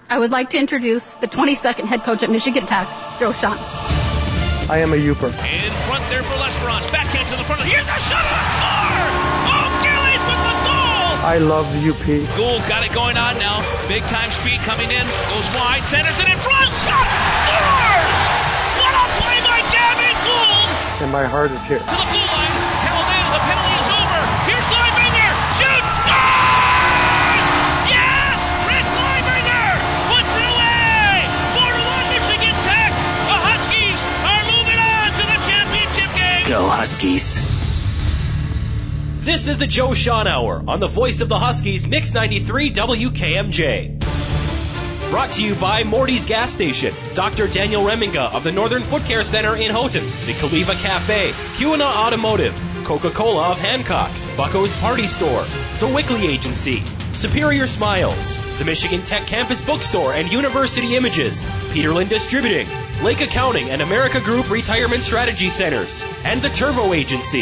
I would like to introduce the 22nd head coach at Michigan Tech, Joe Shawhan. I am a Yooper. In front there for L'Esperance. Backhand to the front. Here's the shot on the floor! Oh, Gillies with the goal! I love the UP. Gould got it going on now. Big time speed coming in. Goes wide. Centers it in front. Shot! Scores! What a play by Gavin Gould! And my heart is here. To the blue line. Held in. The penalty is over. Here's Leibinger. Shoots! Scores! Yes! Chris Leibinger puts it away! 4-1 Michigan Tech. The Huskies are moving on to the championship game. Go Huskies. This is the Joe Shawhan Hour on the voice of the Huskies, Mix 93 WKMJ. Brought to you by Morty's Gas Station, Dr. Daniel Reminga of the Northern Foot Care Center in Houghton, the Kaliva Cafe, Kuina Automotive, Coca-Cola of Hancock, Bucko's Party Store, The Wickley Agency, Superior Smiles, the Michigan Tech Campus Bookstore and University Images, Peterlin Distributing, Lake Accounting and America Group Retirement Strategy Centers, and the Turbo Agency.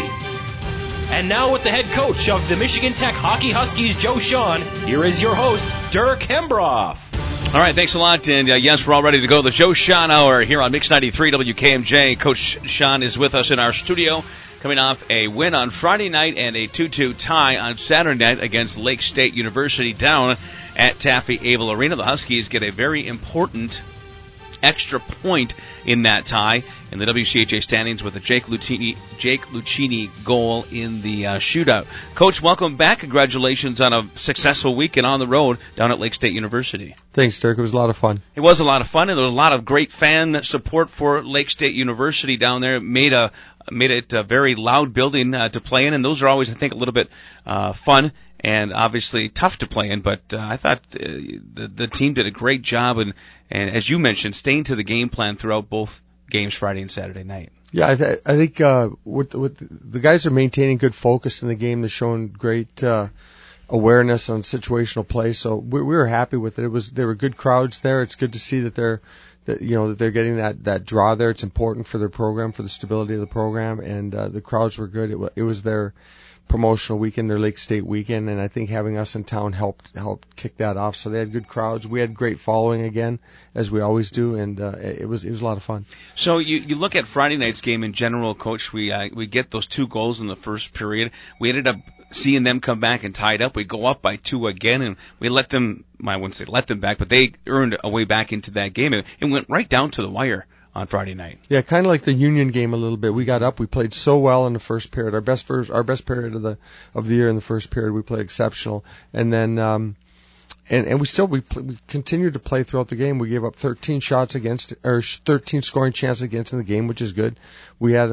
And now with the head coach of the Michigan Tech Hockey Huskies, Joe Shawhan, here is your host, Dirk Hembroff. All right, thanks a lot. And yes, we're all ready to go. The Joe Shawhan Hour here on Mix 93 WKMJ. Coach Shawhan is with us in our studio, coming off a win on Friday night and a 2-2 tie on Saturday night against Lake State University down at Taffy-Able Arena. The Huskies get a very important extra point in that tie in the WCHA standings with a Jake Lucchini goal in the shootout. Coach, welcome back. Congratulations on a successful weekend on the road down at Lake State University. Thanks, Dirk. It was a lot of fun. It was a lot of fun, and there was a lot of great fan support for Lake State University down there. It made it a very loud building to play in, and those are always, I think, a little bit fun and obviously tough to play in, but I thought the team did a great job, and as you mentioned, staying to the game plan throughout both games Friday and Saturday night. Yeah, I think with the guys are maintaining good focus in the game. They're showing great awareness on situational play, so we were happy with it. There were good crowds there. It's good to see that they're getting that draw there. It's important for their program, for the stability of the program, and the crowds were good. It was their promotional weekend, their Lake State weekend, and I think having us in town helped kick that off. So they had good crowds. We had great following again, as we always do, and it was a lot of fun. So you look at Friday night's game in general, Coach. We get those 2 goals in the first period. We ended up seeing them come back and tie it up. We go up by 2 again, and we let them. I wouldn't say let them back, but they earned a way back into that game. It went right down to the wire on Friday night. Yeah, kind of like the Union game a little bit. We got up, we played so well in the first period. Our best period of the year in the first period. We played exceptional, and then and we continued to play throughout the game. We gave up 13 scoring chances against in the game, which is good. We had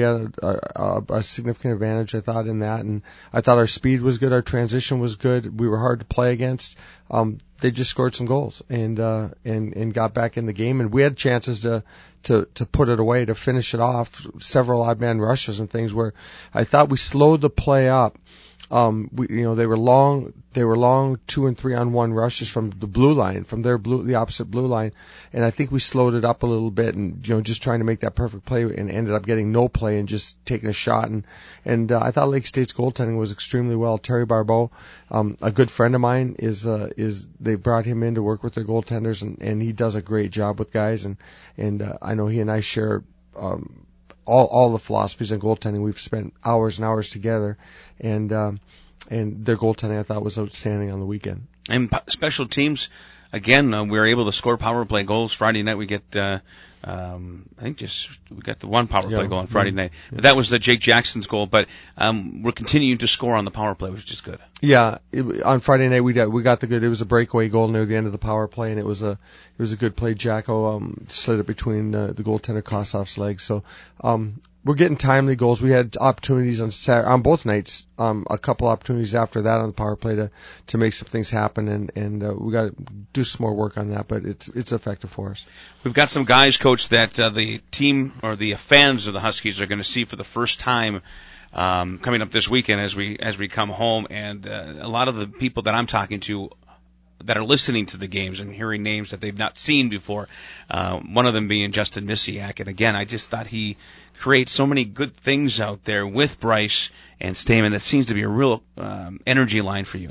a significant advantage, I thought, in that, and I thought our speed was good, our transition was good. We were hard to play against. They just scored some goals and got back in the game, and we had chances to put it away, to finish it off. Several odd man rushes and things where I thought we slowed the play up. They were long 2 and 3 on 1 rushes from the blue line, from the opposite blue line, and I think we slowed it up a little bit, and just trying to make that perfect play, and ended up getting no play and just taking a shot, and I thought Lake State's goaltending was extremely well. Terry Barbeau, a good friend of mine, is they brought him in to work with their goaltenders, and he does a great job with guys, and I know he and I share all the philosophies in goaltending. We've spent hours and hours together, and their goaltending I thought was outstanding on the weekend. And special teams, again, we were able to score power play goals. Friday night we get, we got the 1 power play goal on Friday night. But that was the Jake Jackson's goal, but we're continuing to score on the power play, which is good. Yeah, on Friday night we got the good. It was a breakaway goal near the end of the power play, and it was a good play. Jacko slid it between the goaltender Kossoff's legs. So we're getting timely goals. We had opportunities on both nights, a couple opportunities after that on the power play to make some things happen, and we got to do some more work on that. But it's effective for us. We've got some guys, Coach, that the team or the fans of the Huskies are going to see for the first time coming up this weekend as we come home, and a lot of the people that I'm talking to that are listening to the games and hearing names that they've not seen before, one of them being Justin Misiak. And again, I just thought he creates so many good things out there with Bryce and Stamen. That seems to be a real energy line for you.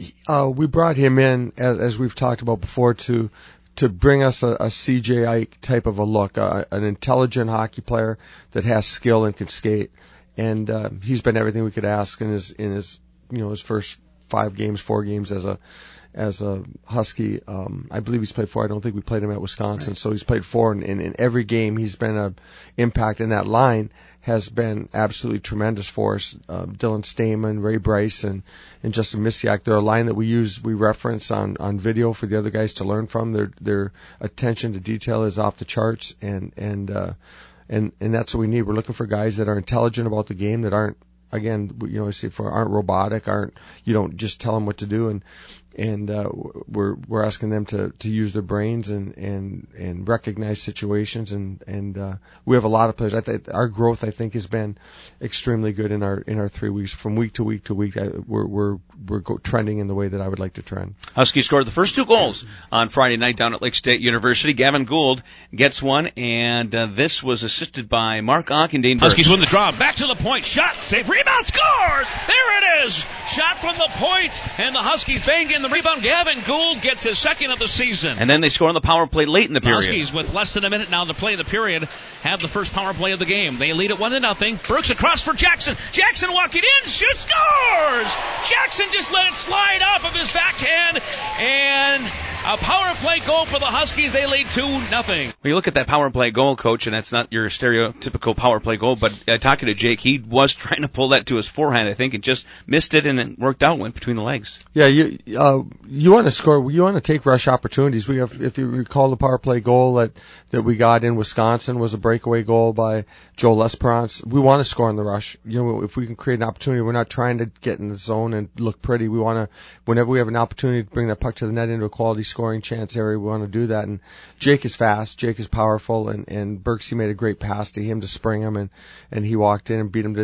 We brought him in, as we've talked about before, to bring us a CJ Ike type of a look, an intelligent hockey player that has skill and can skate. And he's been everything we could ask in his his first 4 games as a Husky. I believe he's played 4. I don't think we played him at Wisconsin. Right. So he's played 4, and in every game he's been an impact, and that line has been absolutely tremendous for us. Dylan Stamen, Ray Bryce, and Justin Misiak. They're a line that we reference on video for the other guys to learn from. Their attention to detail is off the charts, and that's what we need. We're looking for guys that are intelligent about the game, that aren't, again, aren't robotic, you don't just tell them what to do, and we're asking them to use their brains and recognize situations, and we have a lot of players. Our growth, I think, has been extremely good in our 3 weeks. From week to week to week, we're trending in the way that I would like to trend. Huskies scored the first 2 goals on Friday night down at Lake State University. Gavin Gould gets one, and this was assisted by Mark Ockendane. Huskies win the draw. Back to the point. Shot. Save. Rebound. Scores. There it is. Shot from the point, and the Huskies bang in the rebound. Gavin Gould gets his second of the season. And then they score on the power play late in the period. Huskies, with less than a minute now to play in the period, have the first power play of the game. They lead it 1-0. Brooks across for Jackson. Jackson walking in. Shoots. Scores. Jackson just let it slide off of his backhand, and a power play goal for the Huskies. They lead 2-0. When you look at that power play goal, Coach, and that's not your stereotypical power play goal, but talking to Jake, he was trying to pull that to his forehand, I think, and just missed it, and it worked out, went between the legs. Yeah, you want to score, you want to take rush opportunities. We have, if you recall, the power play goal that we got in Wisconsin was a breakaway goal by Joe Lesperance. We want to score on the rush. If we can create an opportunity, we're not trying to get in the zone and look pretty. We want to, whenever we have an opportunity to bring that puck to the net into a quality scoring chance area, we want to do that. And Jake is fast, Jake is powerful, and Berksy made a great pass to him to spring him, and he walked in and beat him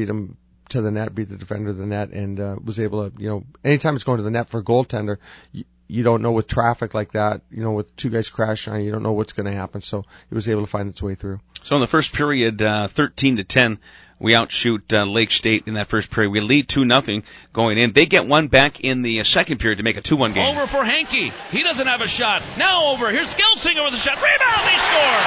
to the net, beat the defender to the net, and was able to, anytime it's going to the net for a goaltender, you don't know with traffic like that, with 2 guys crashing on you don't know what's going to happen. So he was able to find its way through. So in the first period, 13-10, we outshoot Lake State in that first period. We lead 2-0 going in. They get one back in the second period to make a 2-1 game. Over for Hankey. He doesn't have a shot. Now over. Here's Gelsinger with a shot. Rebound. They score.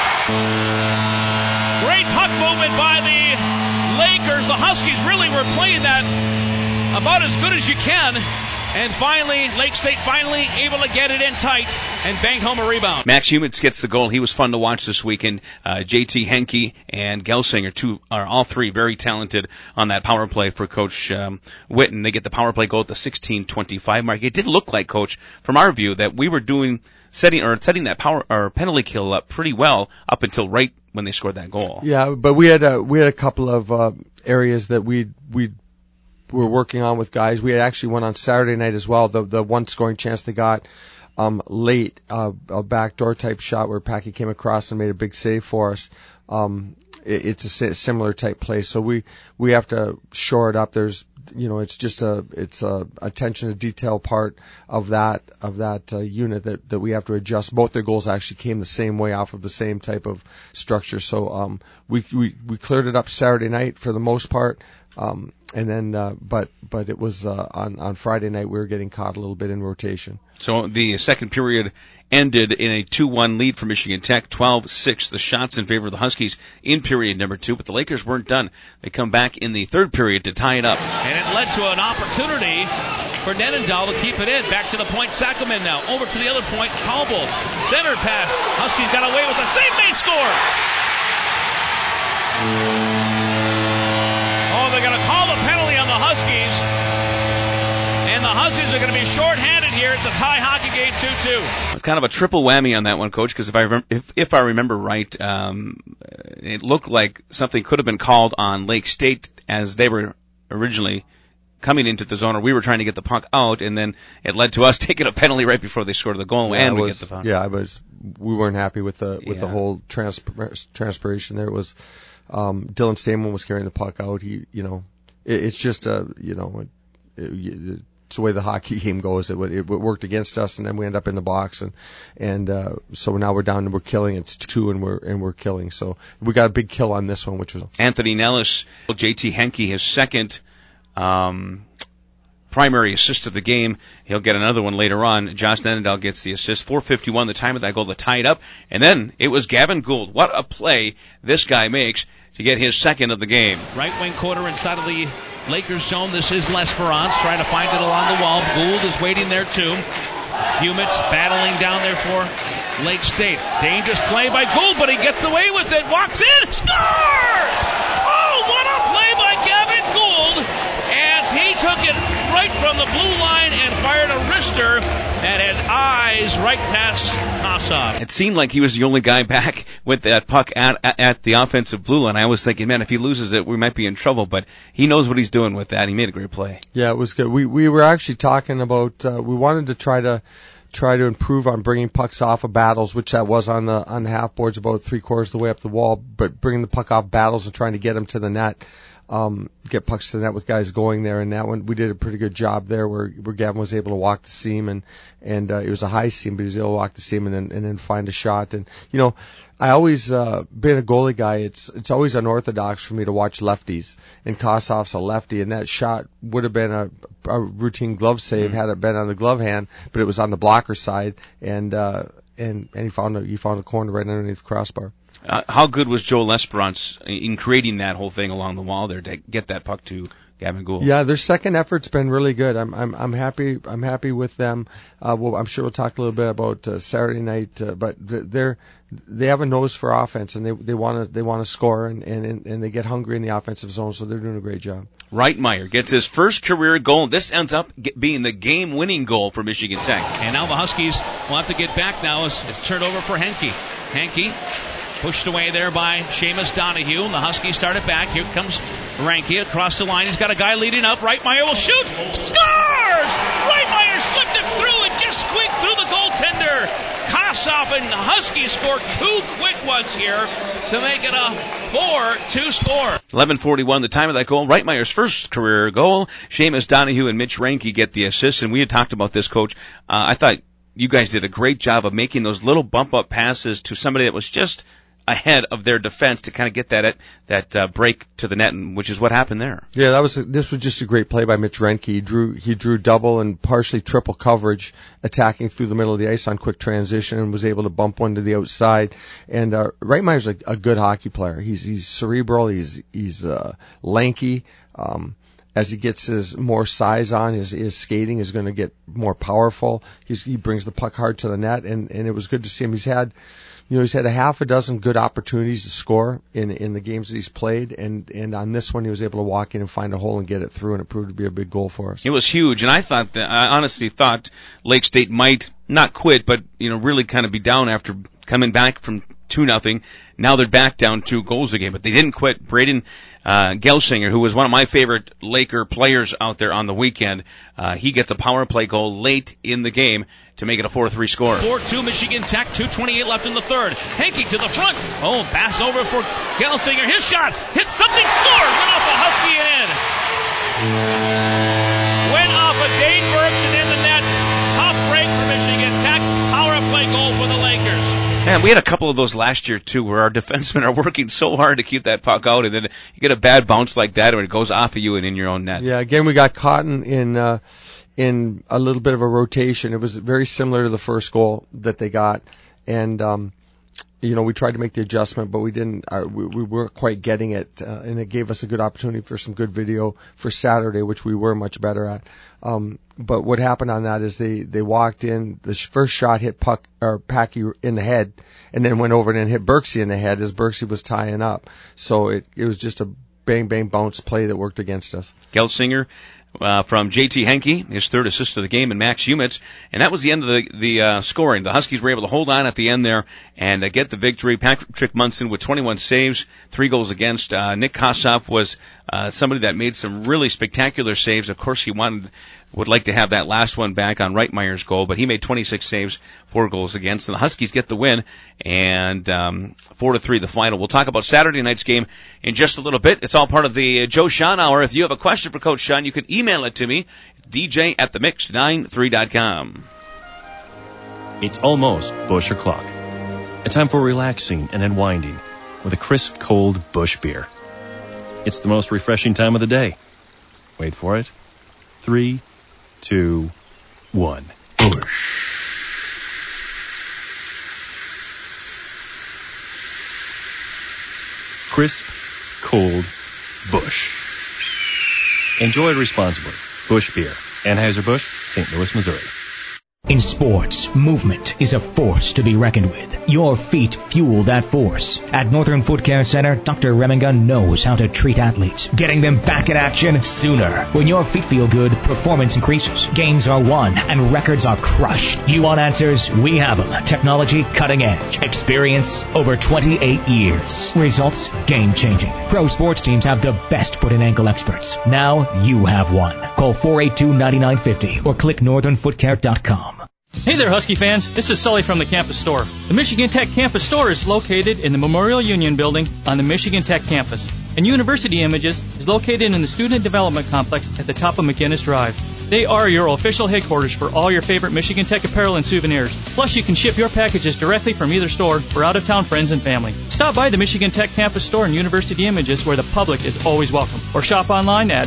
Great puck movement by the Lakers. The Huskies really were playing that about as good as you can. And finally, Lake State finally able to get it in tight and bang home a rebound. Max Humans gets the goal. He was fun to watch this weekend. JT Henke and Gelsinger are all 3 very talented on that power play for Coach Witten. They get the power play goal at the 16:25 mark. It did look like, Coach, from our view, that we were setting that power or penalty kill up pretty well up until right when they scored that goal. Yeah, but we had a couple of areas that we were working on with guys. We had actually one on Saturday night as well. The one scoring chance they got late, a backdoor type shot where Packy came across and made a big save for us. It's a similar type play, so we have to shore it up. There's it's a attention to detail part of that unit that we have to adjust. Both their goals actually came the same way off of the same type of structure. So we cleared it up Saturday night for the most part. And then, but it was on Friday night we were getting caught a little bit in rotation. So the second period ended in a 2-1 lead for Michigan Tech, 12-6. The shots in favor of the Huskies in period number 2, but the Lakers weren't done. They come back in the third period to tie it up. And it led to an opportunity for Nenendahl to keep it in. Back to the point, Sackerman now. Over to the other point, Talbot. Center pass. Huskies got away with a save, made score. Oh, they're going to call the penalty on the Huskies. And the Huskies are going to be shorthanded here at the tie hockey game 2-2. It's kind of a triple whammy on that one, Coach, because if I remember right, it looked like something could have been called on Lake State as they were originally coming into the zone, or we were trying to get the puck out, and then it led to us taking a penalty right before they scored the goal, and we get the puck. Yeah, we weren't happy with the whole transpiration there. It was Dylan Stamen was carrying the puck out. It's just it's the way the hockey game goes. It worked against us, and then we end up in the box, and so now we're down and we're killing. It's 2 and we're killing. So we got a big kill on this one, which was Anthony Nellis, JT Henke, his second primary assist of the game. He'll get another one later on. Josh Nenendal gets the assist. 4:51 the time of that goal to tie it up. And then it was Gavin Gould. What a play this guy makes to get his second of the game. Right wing corner inside of the Lakers zone. This is L'Esperance trying to find it along the wall. Gould is waiting there too. Humitz battling down there for Lake State. Dangerous play by Gould, but he gets away with it. Walks in. Score! Oh, what a play by Gavin Gould as he took it right from the blue line and fired a wrister that had eyes right past Kossoff. It seemed like he was the only guy back with that puck at the offensive blue line. I was thinking, man, if he loses it, we might be in trouble, but he knows what he's doing with that. He made a great play. Yeah, it was good. We were actually talking about, we wanted to try to improve on bringing pucks off of battles, which that was on the half boards about 3/4 of the way up the wall, but bringing the puck off battles and trying to get them to the net. Get pucks to the net with guys going there, and that one we did a pretty good job there where Gavin was able to walk the seam and it was a high seam, but he was able to walk the seam and then find a shot. And you know, I always being a goalie guy, it's always unorthodox for me to watch lefties, and Kossoff's a lefty, and that shot would have been a routine glove save had it been on the glove hand, but it was on the blocker side, and he found a corner right underneath the crossbar. How good was Joe L'Esperance in creating that whole thing along the wall there to get that puck to Gavin Gould? Yeah, their second effort's been really good. I'm happy with them. I'm sure we'll talk a little bit about Saturday night, but they have a nose for offense, and they want to score, and they get hungry in the offensive zone, so they're doing a great job. Reitmeyer gets his first career goal. This ends up being the game-winning goal for Michigan Tech. And now the Huskies will have to get back now as it's turned over for Henke. Henke pushed away there by Seamus Donahue. The Huskies start it back. Here comes Ranke across the line. He's got a guy leading up. Reitmeyer will shoot. Scores! Reitmeyer slipped it through and just squeaked through the goaltender. Kossoff and the Huskies score two quick ones here to make it a 4-2 score. 11:41 the time of that goal. Reitmeyer's first career goal. Seamus Donahue and Mitch Ranke get the assist, and we had talked about this, Coach. I thought you guys did a great job of making those little bump-up passes to somebody that was just ahead of their defense to kind of get that break to the net, which is what happened there. Yeah, this was just a great play by Mitch Ranke. He drew double and partially triple coverage, attacking through the middle of the ice on quick transition, and was able to bump one to the outside. And Reitmeyer's a good hockey player. He's cerebral. He's lanky. As he gets his more size on, his skating is going to get more powerful. He brings the puck hard to the net, and it was good to see him. He's had a half a dozen good opportunities to score in the games that he's played, and on this one he was able to walk in and find a hole and get it through, and it proved to be a big goal for us. It was huge, and I honestly thought Lake State might not quit, but really kind of be down after coming back from 2-0. Now they're back down 2 goals a game, but they didn't quit. Braden Gelsinger, who was one of my favorite Laker players out there on the weekend, he gets a power play goal late in the game to make it a 4-3 score. 4-2 Michigan Tech, 2:28 left in the third. Henke to the front. Oh, pass over for Gelsinger. His shot hit something, scored. Went off a Husky and in. Went off a Dane Burks and in the net. Tough break for Michigan Tech. Power play goal for the Lakers. Man, we had a couple of those last year too, where our defensemen are working so hard to keep that puck out, and then you get a bad bounce like that, and it goes off of you and in your own net. Yeah, again, we got caught in a little bit of a rotation. It was very similar to the first goal that they got, and we tried to make the adjustment, but we didn't. We weren't quite getting it, and it gave us a good opportunity for some good video for Saturday, which we were much better at. But what happened on that is they walked in. The first shot hit Packy in the head, and then went over and hit Berksey in the head as Berksey was tying up. So it was just a bang bang bounce play that worked against us. Gelsinger from JT Henke, his third assist of the game, and Max Humitz. And that was the end of the scoring. The Huskies were able to hold on at the end there and get the victory. Patrick Munson with 21 saves, 3 goals against. Nick Kossoff was somebody that made some really spectacular saves. Of course, he would like to have that last one back on Reitmeyer's goal, but he made 26 saves, 4 goals against. And the Huskies get the win, and 4-3 the final. We'll talk about Saturday night's game in just a little bit. It's all part of the Joe Sean Hour. If you have a question for Coach Sean, you can email it to me, dj@themix93.com. It's almost Busch o'clock. A time for relaxing and unwinding with a crisp, cold Busch beer. It's the most refreshing time of the day. Wait for it. 3, 2, 1. Crisp, cold Busch. Enjoy responsibly. Busch Beer. Anheuser-Busch, St. Louis, Missouri. In sports, movement is a force to be reckoned with. Your feet fuel that force. At Northern Foot Care Center, Dr. Reminga knows how to treat athletes, getting them back in action sooner. When your feet feel good, performance increases, games are won, and records are crushed. You want answers? We have them. Technology, cutting edge. Experience, over 28 years. Results, game-changing. Pro sports teams have the best foot and ankle experts. Now you have one. Call 482-9950 or click northernfootcare.com. Hey there, Husky fans. This is Sully from the Campus Store. The Michigan Tech Campus Store is located in the Memorial Union Building on the Michigan Tech campus. And University Images is located in the Student Development Complex at the top of McGinnis Drive. They are your official headquarters for all your favorite Michigan Tech apparel and souvenirs. Plus, you can ship your packages directly from either store for out-of-town friends and family. Stop by the Michigan Tech Campus Store and University Images, where the public is always welcome. Or shop online at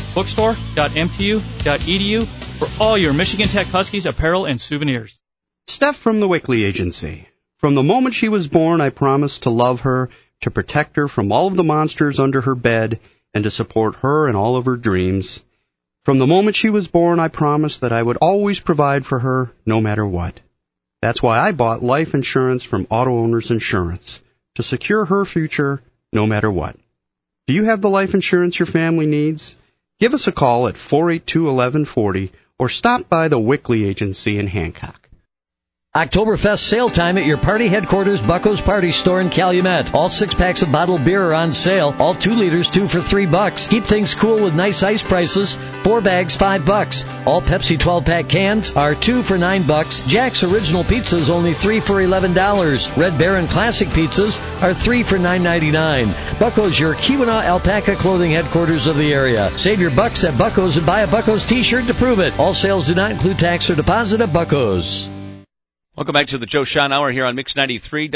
bookstore.mtu.edu for all your Michigan Tech Huskies apparel and souvenirs. Steph from the Wickley Agency. From the moment she was born, I promised to love her, to protect her from all of the monsters under her bed, and to support her in all of her dreams. From the moment she was born, I promised that I would always provide for her, no matter what. That's why I bought life insurance from Auto Owners Insurance, to secure her future, no matter what. Do you have the life insurance your family needs? Give us a call at 482-1140 or stop by the Wickley Agency in Hancock. Oktoberfest sale time at your party headquarters, Bucko's Party Store in Calumet. All 6-packs of bottled beer are on sale. All 2 liters, 2 for $3. Keep things cool with nice ice prices. 4 bags, $5. All Pepsi 12-pack cans are 2 for $9. Jack's Original Pizzas only 3 for $11. Red Baron Classic Pizzas are 3 for $9.99. Bucko's, your Keweenaw alpaca clothing headquarters of the area. Save your bucks at Bucko's and buy a Bucko's t-shirt to prove it. All sales do not include tax or deposit at Bucko's. Welcome back to the Joe Shon Hour here on Mix 93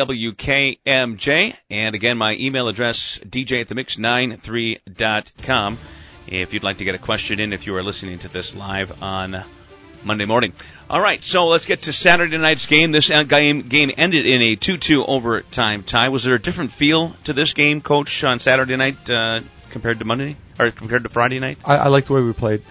WKMJ. And again, my email address, dj@themix93.com, if you'd like to get a question in if you are listening to this live on Monday morning. All right, so let's get to Saturday night's game. This game ended in a 2-2 overtime tie. Was there a different feel to this game, Coach, on Saturday night compared to Monday or compared to Friday night? I like the way we played.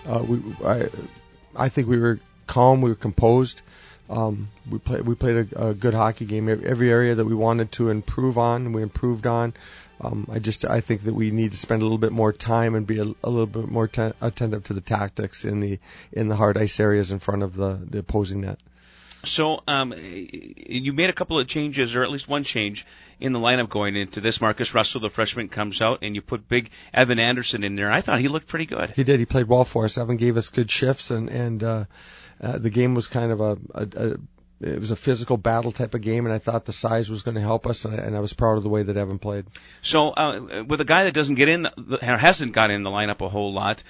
I think we were calm. We were composed. We played a good hockey game. Every area that we wanted to improve on, we improved on. I think that we need to spend a little bit more time and be a little bit more attentive to the tactics in the hard ice areas in front of the opposing net. So you made a couple of changes, or at least one change in the lineup going into this. Marcus Russell, the freshman, comes out, and you put big Evan Anderson in there. I thought he looked pretty good. He did. He played well for us. Evan gave us good shifts, and the game was kind of it was a physical battle type of game, and I thought the size was going to help us, and I was proud of the way that Evan played. So with a guy that doesn't get in, or hasn't got in the lineup a whole lot,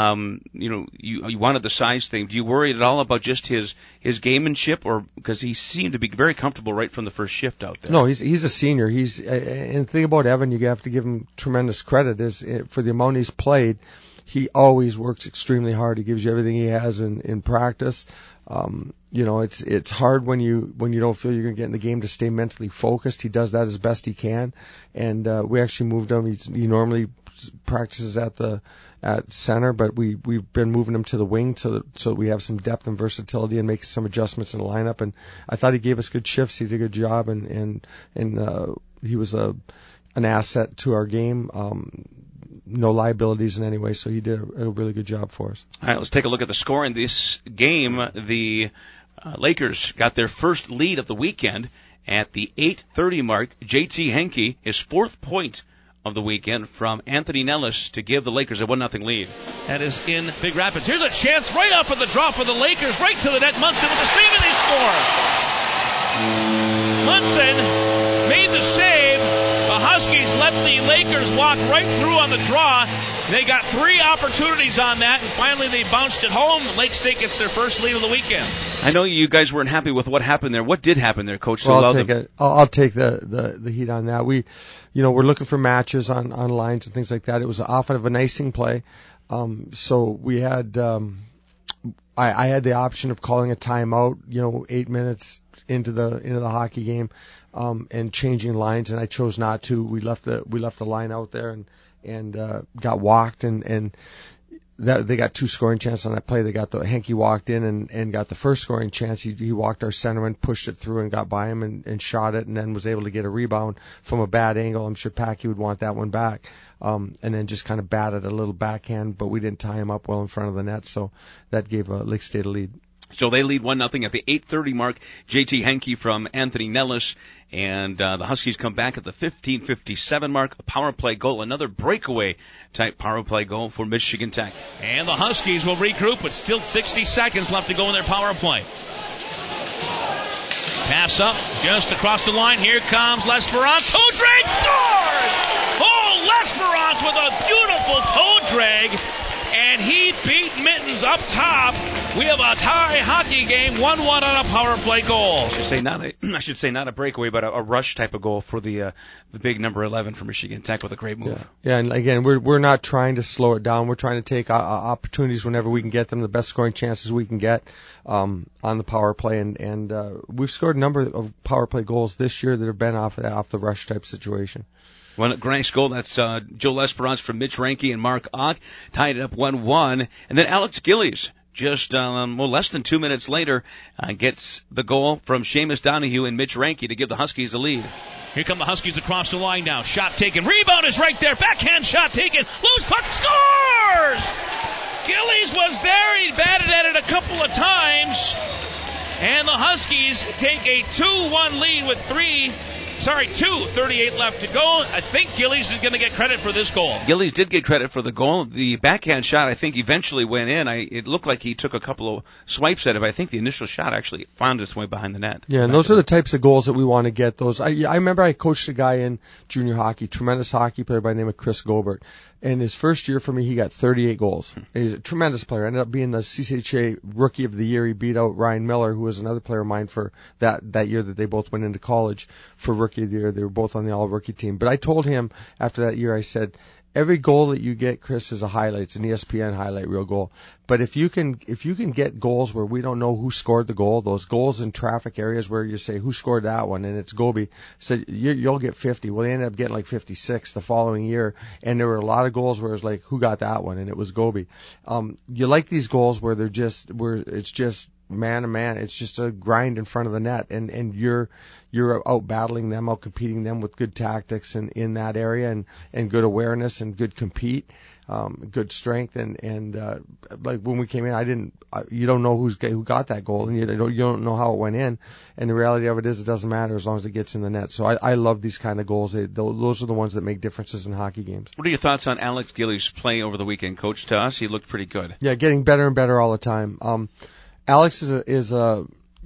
you wanted the size thing. Do you worry at all about just his gamemanship, or because he seemed to be very comfortable right from the first shift out there? No, he's a senior. And the thing about Evan, you have to give him tremendous credit, is for the amount he's played. He always works extremely hard. He gives you everything he has in practice. It's hard when you don't feel you're going to get in the game to stay mentally focused. He does that as best he can, and we actually moved him. He normally practices at center, but we've been moving him to the wing so that we have some depth and versatility and make some adjustments in the lineup. And I thought he gave us good shifts. He did a good job, and he was an asset to our game. No liabilities in any way, so he did a really good job for us. All right, let's take a look at the score in this game. The Lakers got their first lead of the weekend at the 8:30 mark. JT Henke, his 4th point of the weekend from Anthony Nellis to give the Lakers a 1-0 lead. That is in Big Rapids. Here's a chance right off of the draw for the Lakers, right to the net. Munson with the save, and they score. Munson made the save. The Huskies let the Lakers walk right through on the draw. They got 3 opportunities on that, and finally they bounced it home. Lake State gets their first lead of the weekend. I know you guys weren't happy with what happened there. What did happen there, Coach? Well, I'll take the heat on that. We're looking for matches on lines and things like that. It was off of an icing play, so we had I had the option of calling a timeout, 8 minutes into the hockey game, and changing lines, and I chose not to. We left the line out there and got walked, and that they got 2 scoring chances on that play. Henke walked in and got the first scoring chance. He walked our centerman, pushed it through and got by him and shot it, and then was able to get a rebound from a bad angle. I'm sure Packy would want that one back. And then just kind of batted a little backhand, but we didn't tie him up well in front of the net, so that gave Lake State a lead. So they lead 1-0 at the 8:30 mark. JT Henke from Anthony Nellis, and the Huskies come back at the 15:57 mark. A power play goal, another breakaway type power play goal for Michigan Tech. And the Huskies will regroup with still 60 seconds left to go in their power play. Pass up just across the line. Here comes L'Esperance. Toe drag scores! Oh, L'Esperance with a beautiful toe drag. And he beat Mittens up top. We have a tie hockey game, 1-1 on a power play goal. I should say not a breakaway, but a rush type of goal for the big number 11 for Michigan Tech with a great move. Yeah, and again, we're not trying to slow it down. We're trying to take opportunities whenever we can get them, the best scoring chances we can get on the power play, and we've scored a number of power play goals this year that have been off the rush type situation. One nice goal, that's Joe L'Esperance from Mitch Reinke and Mark Ock, tied it up 1-1. And then Alex Gillies, just less than 2 minutes later, gets the goal from Seamus Donahue and Mitch Reinke to give the Huskies the lead. Here come the Huskies across the line now. Shot taken. Rebound is right there. Backhand shot taken. Loose puck, scores! Gillies was there. He batted at it a couple of times. And the Huskies take a 2-1 lead with 2:38 left to go. I think Gillies is going to get credit for this goal. Gillies did get credit for the goal. The backhand shot, I think, eventually went in. It looked like he took a couple of swipes at it, but I think the initial shot actually found its way behind the net. Yeah, and those are the types of goals that we want to get. Those I remember I coached a guy in junior hockey, tremendous hockey player by the name of Chris Gobert. And his first year for me, he got 38 goals. And he's a tremendous player. Ended up being the CCHA Rookie of the Year. He beat out Ryan Miller, who was another player of mine for that year that they both went into college for Rookie of the Year. They were both on the all-rookie team. But I told him after that year, I said, every goal that you get, Chris, is a highlight. It's an ESPN highlight reel goal. But if you can get goals where we don't know who scored the goal, those goals in traffic areas where you say, who scored that one? And it's Gobi. So you'll get 50. Well, they ended up getting like 56 the following year. And there were a lot of goals where it was like, who got that one? And it was Gobi. You like these goals where it's just man to man. It's just a grind in front of the net. And you're out battling them, out competing them with good tactics in that area and good awareness and good compete. Good strength and like when we came in, you don't know who got that goal, and you don't know how it went in. And the reality of it is, it doesn't matter as long as it gets in the net. So I love these kind of goals. Those are the ones that make differences in hockey games. What are your thoughts on Alex Gillies' play over the weekend, Coach? To us, he looked pretty good. Yeah, getting better and better all the time. Alex is a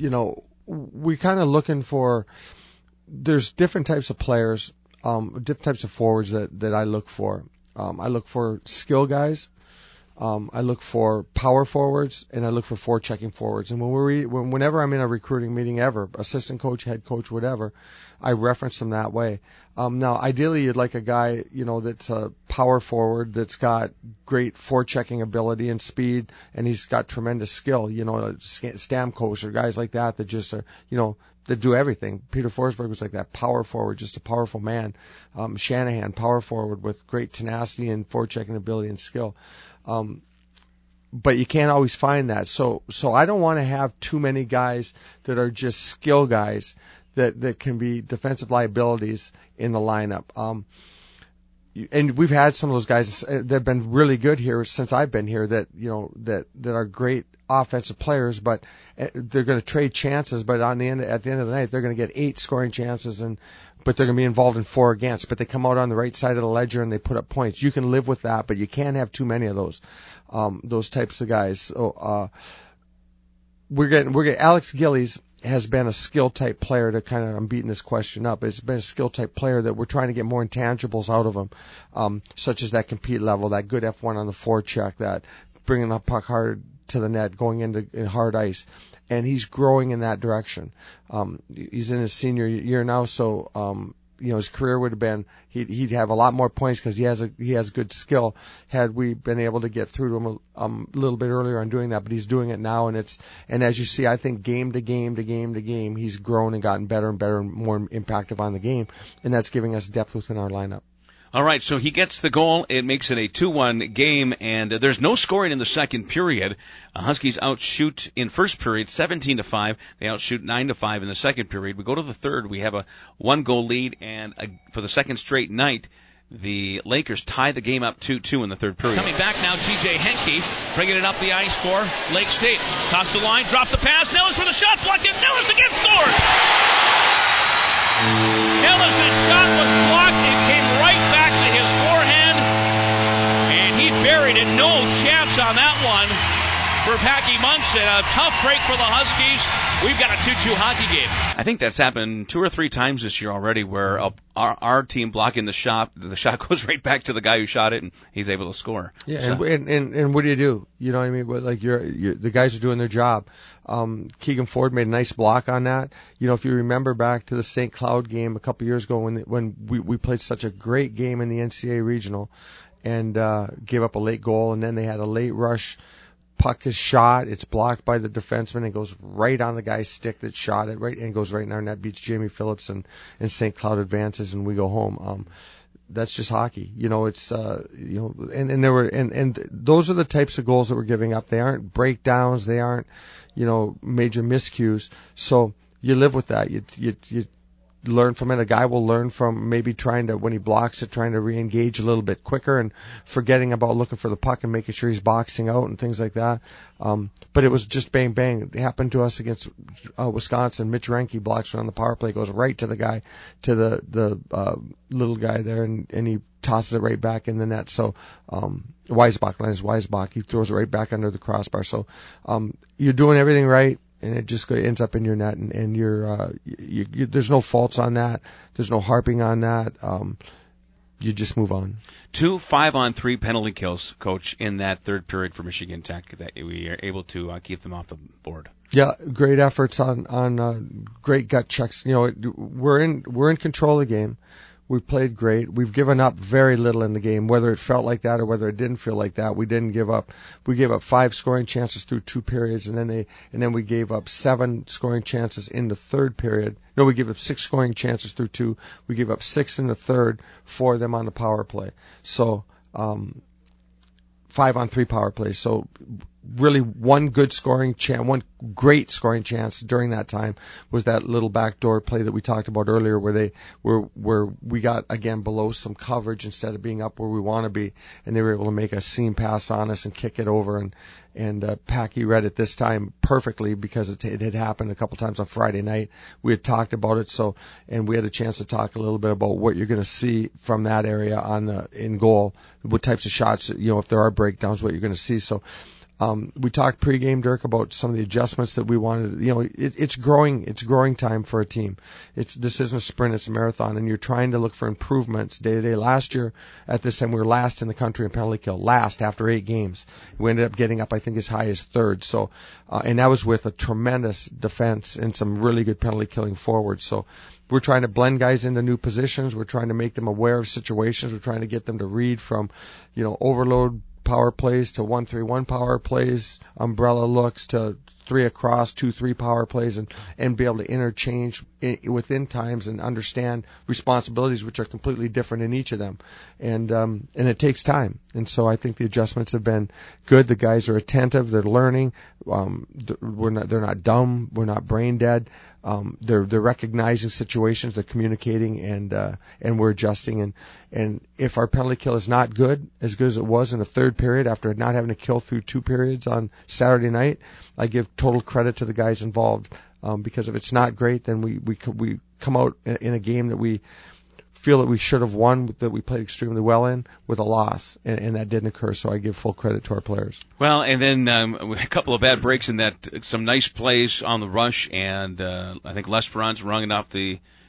we kind of looking for. There's different types of players, different types of forwards that I look for. I look for skill guys. I look for power forwards, and I look for forechecking forwards. And whenever I'm in a recruiting meeting ever, assistant coach, head coach, whatever, I reference them that way. Now, ideally, you'd like a guy, that's a power forward that's got great forechecking ability and speed, and he's got tremendous skill. Stamkos or guys like that just are, that do everything. Peter Forsberg was like that, power forward, just a powerful man. Shanahan, power forward with great tenacity and forechecking ability and skill. But you can't always find that. So I don't want to have too many guys that are just skill guys that can be defensive liabilities in the lineup. And we've had some of those guys that have been really good here since I've been here that are great offensive players, but they're going to trade chances, but at the end of the night, they're going to get 8 scoring chances but they're going to be involved in 4 against, but they come out on the right side of the ledger and they put up points. You can live with that, but you can't have too many of those types of guys. So, we're getting Alex Gillies has been a skill type player to I'm beating this question up. It's been a skill type player that we're trying to get more intangibles out of him, such as that compete level, that good F1 on the forecheck, that bringing the puck hard to the net, going in hard ice. And he's growing in that direction. He's in his senior year now, so his career would have been, he'd have a lot more points because he has good skill. Had we been able to get through to him a little bit earlier on doing that, but he's doing it now, and as you see, I think game to game, he's grown and gotten better and better and more impactful on the game, and that's giving us depth within our lineup. All right, so he gets the goal. It makes it a 2-1 game, and there's no scoring in the second period. Huskies outshoot in first period 17-5. They outshoot 9-5 in the second period. We go to the third. We have a 1-goal lead, and for the second straight night, the Lakers tie the game up 2-2 in the third period. Coming back now, T.J. Henke, bringing it up the ice for Lake State. Toss the line, drops the pass. Nellis for the shot, blocked it. Nellis again scored. Nellis' shot was blocked. It came right back to his forehand, and he buried it. No chance on that one for Packy Munson. A tough break for the Huskies. We've got a 2-2 hockey game. I think that's happened 2 or 3 times this year already, where our team blocking the shot goes right back to the guy who shot it, and he's able to score. Yeah, so. and what do you do? You know what I mean? Like the guys are doing their job. Keegan Ford made a nice block on that. If you remember back to the St. Cloud game a couple years ago when we played such a great game in the NCAA regional, and gave up a late goal, and then they had a late rush. Puck is shot, it's blocked by the defenseman, and goes right on the guy's stick that shot it, right, and goes right in our net, beats Jamie Phillips, and St. Cloud advances, and we go home. That's just hockey. It's, and there were, and those are the types of goals that we're giving up. They aren't breakdowns, they aren't, major miscues. So you live with that. You learn from it. A guy will learn from maybe when he blocks it, trying to re-engage a little bit quicker and forgetting about looking for the puck and making sure he's boxing out and things like that. But it was just bang, bang. It happened to us against Wisconsin. Mitch Reinke blocks it on the power play, goes right to the guy, to the little guy there, and he tosses it right back in the net. So Weisbach, he throws it right back under the crossbar. So you're doing everything right, and it just ends up in your net, and there's no faults on that. There's no harping on that. You just move on. 2 5-on-3 penalty kills, Coach, in that third period for Michigan Tech, that we are able to keep them off the board. Yeah, great efforts on great gut checks. We're in control of the game. We've played great. We've given up very little in the game, whether it felt like that or whether it didn't feel like that. We didn't give up. We gave up 5 scoring chances through 2 periods, and then we gave up 7 scoring chances in the third period. No, we gave up 6 scoring chances through 2. We gave up 6 in the third, 4 of them on the power play. So 5-on-3 power plays. So really one great scoring chance during that time was that little backdoor play that we talked about earlier, where we got again below some coverage instead of being up where we want to be, and they were able to make a seam pass on us and kick it over, and Packy read it this time perfectly because it had happened a couple times on Friday night. We had talked about it, and we had a chance to talk a little bit about what you're going to see from that area in goal, what types of shots, if there are breakdowns, what you're going to see. So we talked pregame, Dirk, about some of the adjustments that we wanted. It's growing time for a team. This isn't a sprint, it's a marathon, and you're trying to look for improvements day to day. Last year at this time we were last in the country in penalty kill, last after 8 games. We ended up getting up, I think, as high as 3rd. So, and that was with a tremendous defense and some really good penalty killing forwards. So we're trying to blend guys into new positions. We're trying to make them aware of situations. We're trying to get them to read from, overload power plays to 1-3-1 power plays, umbrella looks to 3 across, 2-3 power plays, and be able to interchange within times and understand responsibilities which are completely different in each of them. And it takes time. And so I think the adjustments have been good. The guys are attentive. They're learning. They're not dumb. We're not brain dead. They're recognizing situations. They're communicating, and we're adjusting. And if our penalty kill is not good as it was in the third period after not having to kill through 2 periods on Saturday night, I give total credit to the guys involved, because if it's not great, then we come out in a game that we feel that we should have won, that we played extremely well in, with a loss, and that didn't occur. So I give full credit to our players. Well, and then a couple of bad breaks in that, some nice plays on the rush, and I think L'Esperance running off the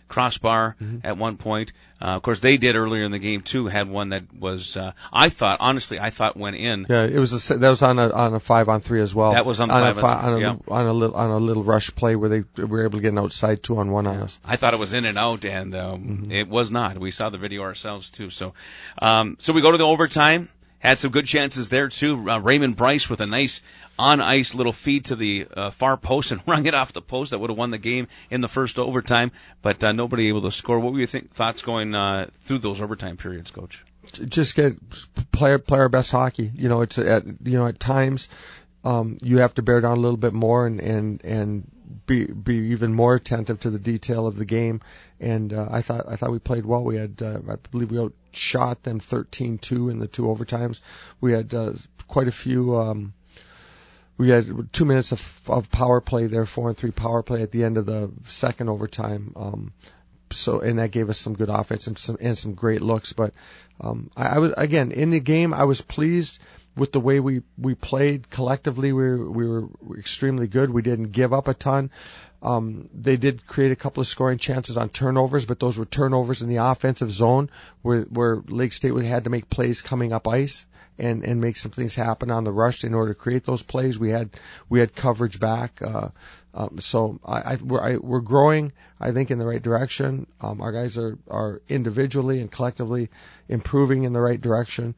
crossbar at one point. Of course, they did earlier in the game too. Had one that was, I thought went in. Yeah, it was that was on a 5-on-3 as well. That was on 5-on-3. On a little rush play where they were able to get an outside 2-on-1 on us. I thought it was in and out, and it was not. We saw the video ourselves too. So we go to the overtime. Had some good chances there too. Raymond Bryce with a nice on-ice little feed to the far post and rung it off the post. That would have won the game in the first overtime, but nobody able to score. What were your thoughts going through those overtime periods, Coach? Just play our best hockey. It's at times you have to bear down a little bit more and be even more attentive to the detail of the game. And I thought we played well. We had I believe we outshot them 13-2 in the 2 overtimes. We had quite a few. We had 2 minutes of power play there, 4-on-3 power play at the end of the second overtime. And that gave us some good offense and some great looks. But I was, again, in the game, I was pleased with the way we played collectively. We were extremely good. We didn't give up a ton. They did create a couple of scoring chances on turnovers, but those were turnovers in the offensive zone where Lake State had to make plays coming up ice and make some things happen on the rush in order to create those plays. We had coverage back. So we're growing, I think, in the right direction. Our guys are individually and collectively improving in the right direction.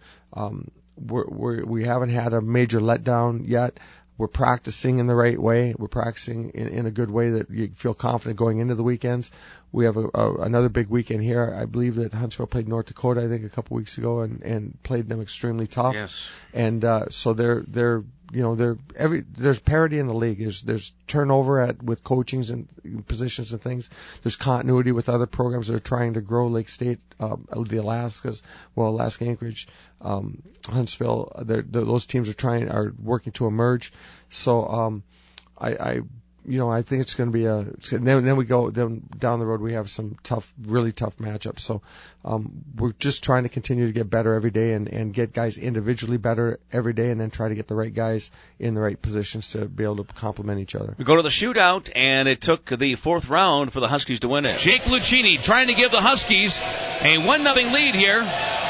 We haven't had a major letdown yet. We're practicing in the right way. We're practicing in a good way that you feel confident going into the weekends. We have another big weekend here. I believe that Huntsville played North Dakota, I think, a couple weeks ago and played them extremely tough. Yes. And so there's parity in the league. There's turnover with coachings and positions and things. There's continuity with other programs that are trying to grow Lake State, the Alaska Anchorage, Huntsville. Those teams are working to emerge. So I think it's going to be then down the road we have some really tough matchups. So we're just trying to continue to get better every day and get guys individually better every day, and then try to get the right guys in the right positions to be able to complement each other. We go to the shootout, and it took the 4th round for the Huskies to win it. Jake Lucchini trying to give the Huskies a 1-0 lead here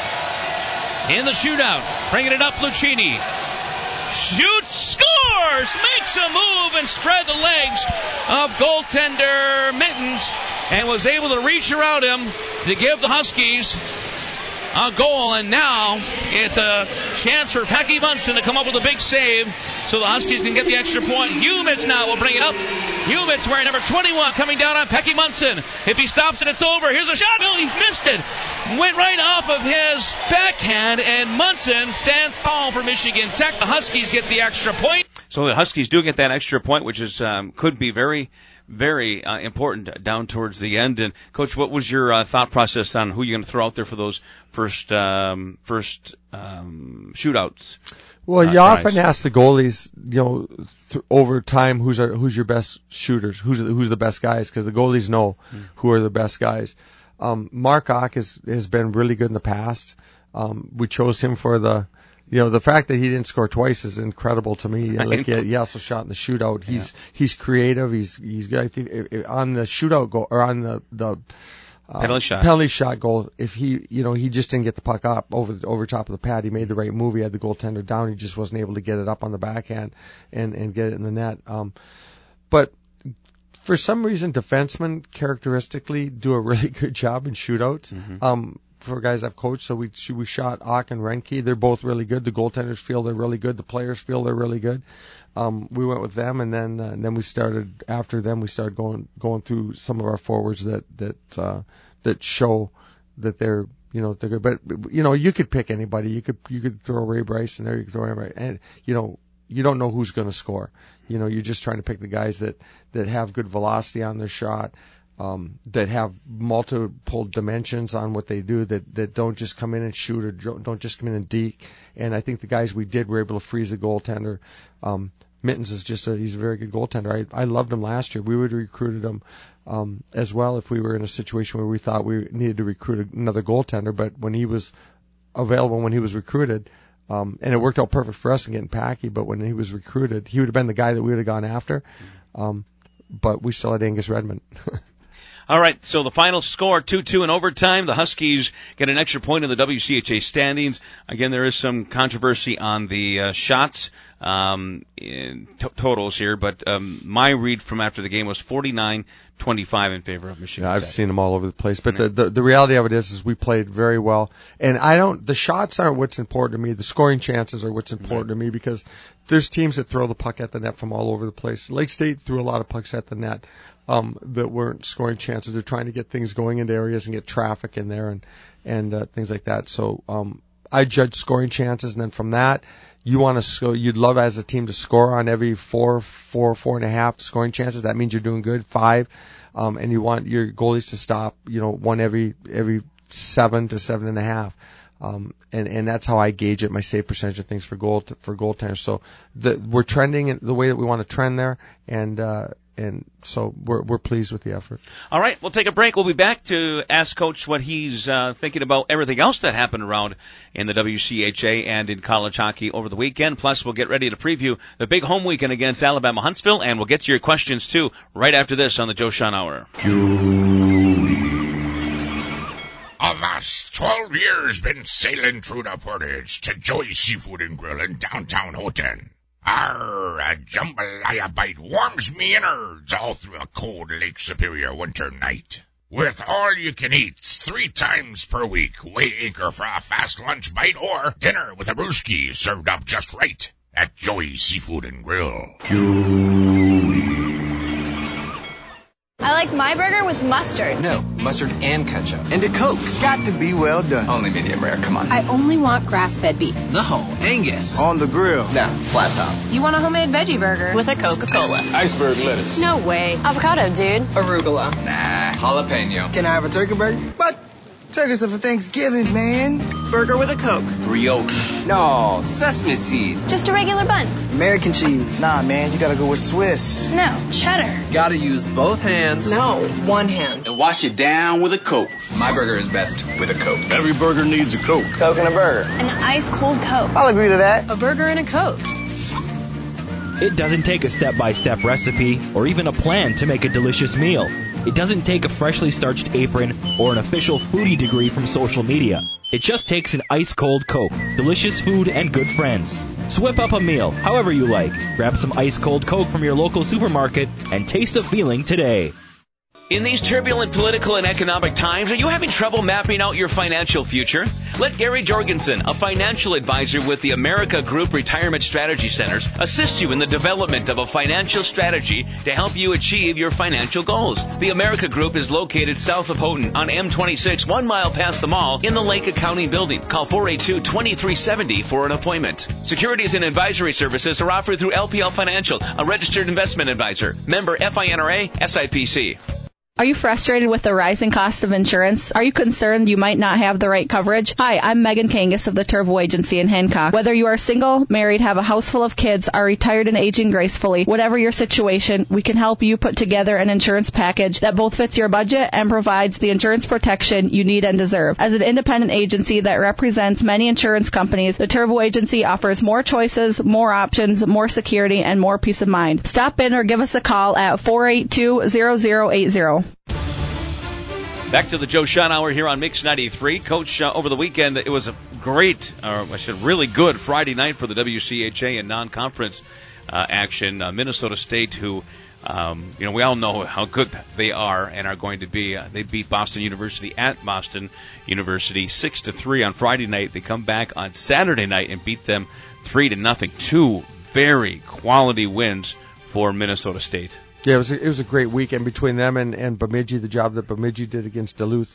in the shootout. Bringing it up, Lucchini. Shoots, scores, makes a move and spread the legs of goaltender Mittens and was able to reach around him to give the Huskies a goal. And now it's a chance for Pecky Munson to come up with a big save so the Huskies can get the extra point. Humich now will bring it up. Humich wearing number 21 coming down on Pecky Munson. If he stops it, it's over. Here's a shot. No, he missed it. Went right off of his backhand, and Munson stands tall for Michigan Tech. The Huskies get the extra point. So the Huskies do get that extra point, which is could be very, very important down towards the end. And Coach, what was your thought process on who you're going to throw out there for those first shootouts? Well, you often ask the goalies, over time, who's your best shooters, who's the best guys, because the goalies know who are the best guys. Mark Ock has been really good in the past. We chose him for the fact that he didn't score twice is incredible to me. Like he also shot in the shootout. He's creative. He's good. I think on the shootout goal or on the penalty shot goal, if he just didn't get the puck up over top of the pad. He made the right move. He had the goaltender down. He just wasn't able to get it up on the backhand and get it in the net. But for some reason, defensemen characteristically do a really good job in shootouts. For guys I've coached, so we shot Ock and Renke. They're both really good. The goaltenders feel they're really good. The players feel they're really good. We went with them, and then we started after them. We started going through some of our forwards that show that they're good. But you could pick anybody. You could throw Ray Bryce in there. You could throw anybody, and you don't know who's going to score. You're just trying to pick the guys that have good velocity on their shot, that have multiple dimensions on what they do, that don't just come in and shoot or don't just come in and deke. And I think the guys we did were able to freeze the goaltender. Mittens is he's a very good goaltender. I loved him last year. We would have recruited him as well if we were in a situation where we thought we needed to recruit another goaltender. But when he was available, when he was recruited, and it worked out perfect for us in getting Packy, but when he was recruited, he would have been the guy that we would have gone after. But we still had Angus Redmond. All right, so the final score, 2-2 in overtime. The Huskies get an extra point in the WCHA standings. Again, there is some controversy on the shots in totals here, but my read from after the game was 49-25 in favor of Michigan Tech. I've seen them all over the place, but the reality of it is we played very well. And the shots aren't what's important to me. The scoring chances are what's important to me, because there's teams that throw the puck at the net from all over the place. Lake State threw a lot of pucks at the net that weren't scoring chances. They're trying to get things going into areas and get traffic in there and things like that. So I judge scoring chances, and then from that, you'd love as a team to score on every 4.5 scoring chances. That means you're doing good. 5, and you want your goalies to stop, one every 7 to 7.5. And that's how I gauge it, my save percentage of things for goaltenders. So we're trending in the way that we want to trend there, and so we're pleased with the effort. All right, we'll take a break. We'll be back to ask Coach what he's thinking about everything else that happened around in the WCHA and in college hockey over the weekend. Plus, we'll get ready to preview the big home weekend against Alabama Huntsville, and we'll get to your questions too right after this on the Joe Shon Hour. Avast 12 years been sailing through the portage to Joey's Seafood and Grill in downtown Houghton. Arr, a jambalaya bite warms me innards all through a cold Lake Superior winter night. With all-you-can-eats 3 times per week, weigh anchor for a fast lunch bite or dinner with a brewski served up just right at Joey's Seafood and Grill. I like my burger with mustard. No, mustard and ketchup. And a Coke. Got to be well done. Only medium rare, come on. I only want grass-fed beef. No, Angus. On the grill. Nah, flat top. You want a homemade veggie burger with a Coca-Cola. Iceberg lettuce. No way. Avocado, dude. Arugula. Nah, jalapeno. Can I have a turkey burger? What? Turkey's for Thanksgiving, man. Burger with a Coke. Brioche. No, sesame seed. Just a regular bun. American cheese. Nah, man, you gotta go with Swiss. No, cheddar. Gotta use both hands. No, one hand. And wash it down with a Coke. My burger is best with a Coke. Every burger needs a Coke. Coke and a burger. An ice-cold Coke. I'll agree to that. A burger and a Coke. It doesn't take a step-by-step recipe or even a plan to make a delicious meal. It doesn't take a freshly starched apron or an official foodie degree from social media. It just takes an ice-cold Coke, delicious food, and good friends. So whip up a meal, however you like. Grab some ice-cold Coke from your local supermarket and taste the feeling today. In these turbulent political and economic times, are you having trouble mapping out your financial future? Let Gary Jorgensen, a financial advisor with the America Group Retirement Strategy Centers, assist you in the development of a financial strategy to help you achieve your financial goals. The America Group is located south of Houghton on M26, 1 mile past the mall in the Lake Accounting Building. Call 482-2370 for an appointment. Securities and advisory services are offered through LPL Financial, a registered investment advisor. Member FINRA, SIPC. Are you frustrated with the rising cost of insurance? Are you concerned you might not have the right coverage? Hi, I'm Megan Kangas of the Turvo Agency in Hancock. Whether you are single, married, have a house full of kids, are retired and aging gracefully, whatever your situation, we can help you put together an insurance package that both fits your budget and provides the insurance protection you need and deserve. As an independent agency that represents many insurance companies, the Turvo Agency offers more choices, more options, more security, and more peace of mind. Stop in or give us a call at 482-0080. Back to the Joe Shon Hour here on Mix 93. Coach, over the weekend, it was a great, or I should really good Friday night for the WCHA and non-conference action. Minnesota State, who, we all know how good they are and are going to be. They beat Boston University at Boston University 6-3 on Friday night. They come back on Saturday night and beat them 3-0. 2 very quality wins for Minnesota State. Yeah, it was a great weekend between them and Bemidji. The job that Bemidji did against Duluth,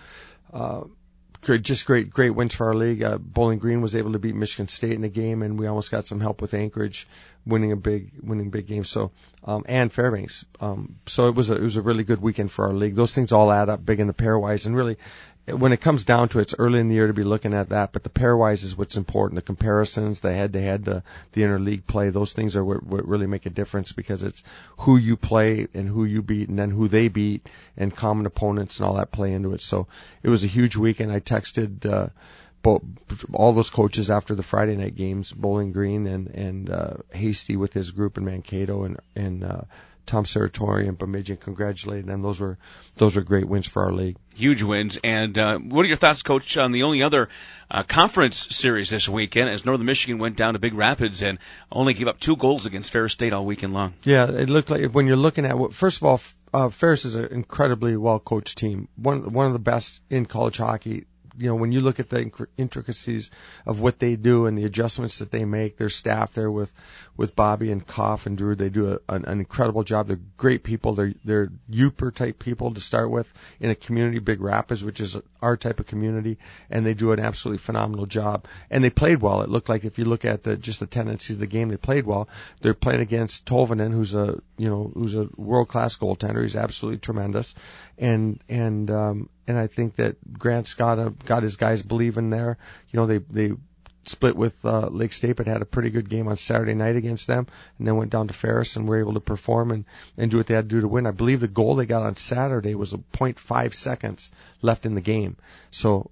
great wins for our league. Bowling Green was able to beat Michigan State in a game, and we almost got some help with Anchorage winning big game. So and Fairbanks. So it was a really good weekend for our league. Those things all add up big in the pairwise, and really, when it comes down to it, it's early in the year to be looking at that, but the pairwise is what's important. The comparisons, the head-to-head, the interleague play, those things are what really make a difference, because it's who you play and who you beat and then who they beat and common opponents and all that play into it. So it was a huge weekend. I texted all those coaches after the Friday night games, Bowling Green and Hasty with his group in Mankato, and Tom Serratori and Bemidji, congratulating them. Those were great wins for our league. Huge wins. And what are your thoughts, Coach, on the only other conference series this weekend as Northern Michigan went down to Big Rapids and only gave up 2 goals against Ferris State all weekend long? Yeah, it looked like when you're looking at first of all, Ferris is an incredibly well-coached team, one of the best in college hockey. You know, when you look at the intricacies of what they do and the adjustments that they make, their staff there with Bobby and Koff and Drew, they do an incredible job. They're great people. They're Uper type people to start with in a community, Big Rapids, which is our type of community, and they do an absolutely phenomenal job. And they played well. It looked like if you look at just the tendencies of the game, they played well. They're playing against Tolvanen, who's a world-class goaltender. He's absolutely tremendous. And I think that Grant's got his guys believing there. You know, they split with Lake State, but had a pretty good game on Saturday night against them, and then went down to Ferris and were able to perform and do what they had to do to win. I believe the goal they got on Saturday was 0.5 seconds left in the game. So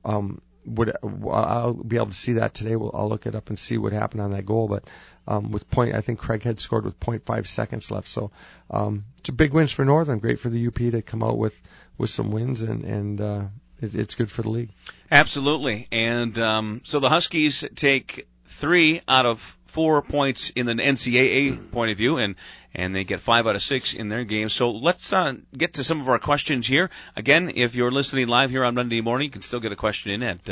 I'll be able to see that today. I'll look it up and see what happened on that goal. But I think Craig had scored with 0.5 seconds left. So it's a big wins for Northern. Great for the UP to come out with some wins, and it's good for the league. Absolutely. And so the Huskies take 3 out of 4 points in the NCAA point of view, and they get 5 out of 6 in their game. So let's get to some of our questions here. Again, if you're listening live here on Monday morning, you can still get a question in at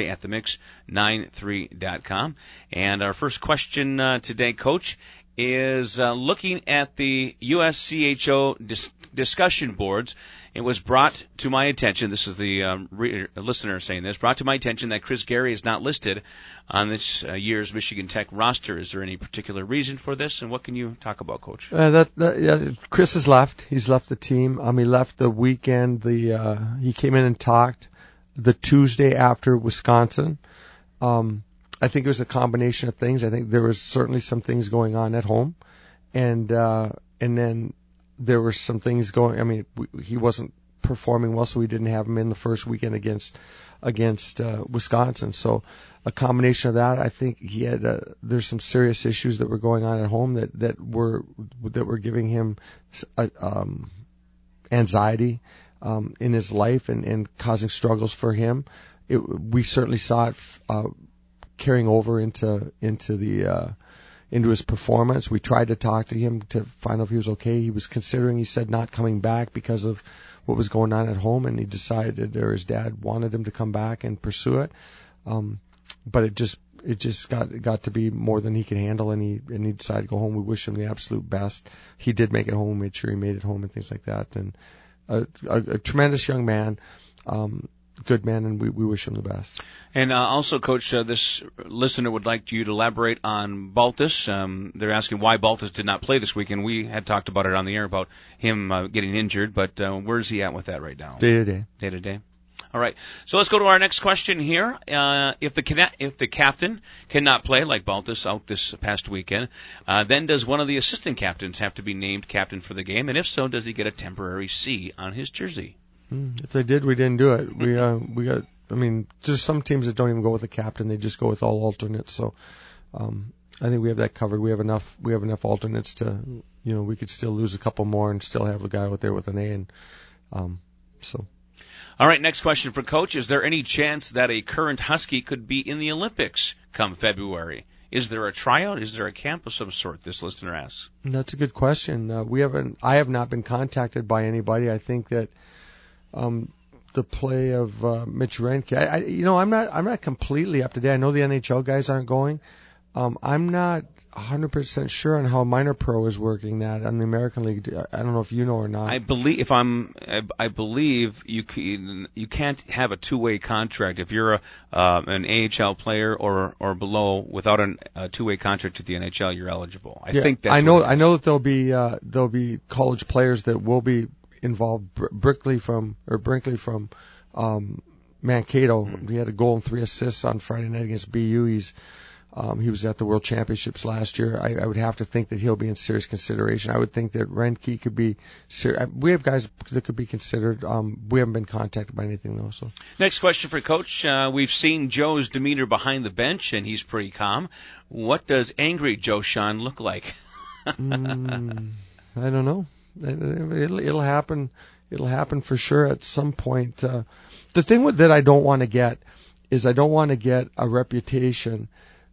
dj@themix93.com. And our first question today, Coach, is looking at the USCHO discussion boards. It was brought to my attention, this is the listener saying this, brought to my attention that Chris Gary is not listed on this year's Michigan Tech roster. Is there any particular reason for this, and what can you talk about, Coach? Chris has left. He's left the team. He left the weekend. He came in and talked the Tuesday after Wisconsin. I think it was a combination of things. I think there was certainly some things going on at home, and then there were some things going. I mean, he wasn't performing well, so we didn't have him in the first weekend against Wisconsin. So a combination of that, I think he had there's some serious issues that were going on at home that were giving him anxiety in his life and causing struggles for him. We certainly saw it carrying over into his performance. We tried to talk to him to find out if he was okay. He was considering, he said, not coming back because of what was going on at home, and he decided, or his dad wanted him to come back and pursue it. But it just got to be more than he could handle, and he decided to go home. We wish him the absolute best. He did make it home, made sure he made it home and things like that. And a tremendous young man, good man, and we wish him the best. And also, Coach, this listener would like you to elaborate on Baltus. They're asking why Baltus did not play this weekend. We had talked about it on the air about him getting injured, but where's he at with that right now? Day to day. Day to day. All right. So let's go to our next question here. If the captain cannot play, like Baltus out this past weekend, then does one of the assistant captains have to be named captain for the game? And if so, does he get a temporary C on his jersey? If they did, we didn't do it. We got. I mean, there's some teams that don't even go with a captain; they just go with all alternates. So, I think we have that covered. We have enough alternates to, we could still lose a couple more and still have a guy out there with an A. And so. All right. Next question for Coach: is there any chance that a current Husky could be in the Olympics come February? Is there a tryout? Is there a camp of some sort? This listener asks. That's a good question. I have not been contacted by anybody. I think that. The play of Mitch Renke. I'm not completely up to date. I know the NHL guys aren't going. I'm not 100% sure on how minor pro is working that on the American League. I don't know if you know or not. I believe you can't have a two-way contract if you're an AHL player or below without a two-way contract with the NHL. You're eligible. I think that's. I know that there'll be college players that will be involved. Brinkley from Mankato. He had a goal and 3 assists on Friday night against BU. He was at the World Championships last year. I would have to think that he'll be in serious consideration. I would think that Renke could be. We have guys that could be considered. We haven't been contacted by anything though. So next question for Coach. We've seen Joe's demeanor behind the bench, and he's pretty calm. What does angry Joe Sean look like? I don't know. It'll happen. It'll happen for sure at some point. The thing that I don't want to get is I don't want to get a reputation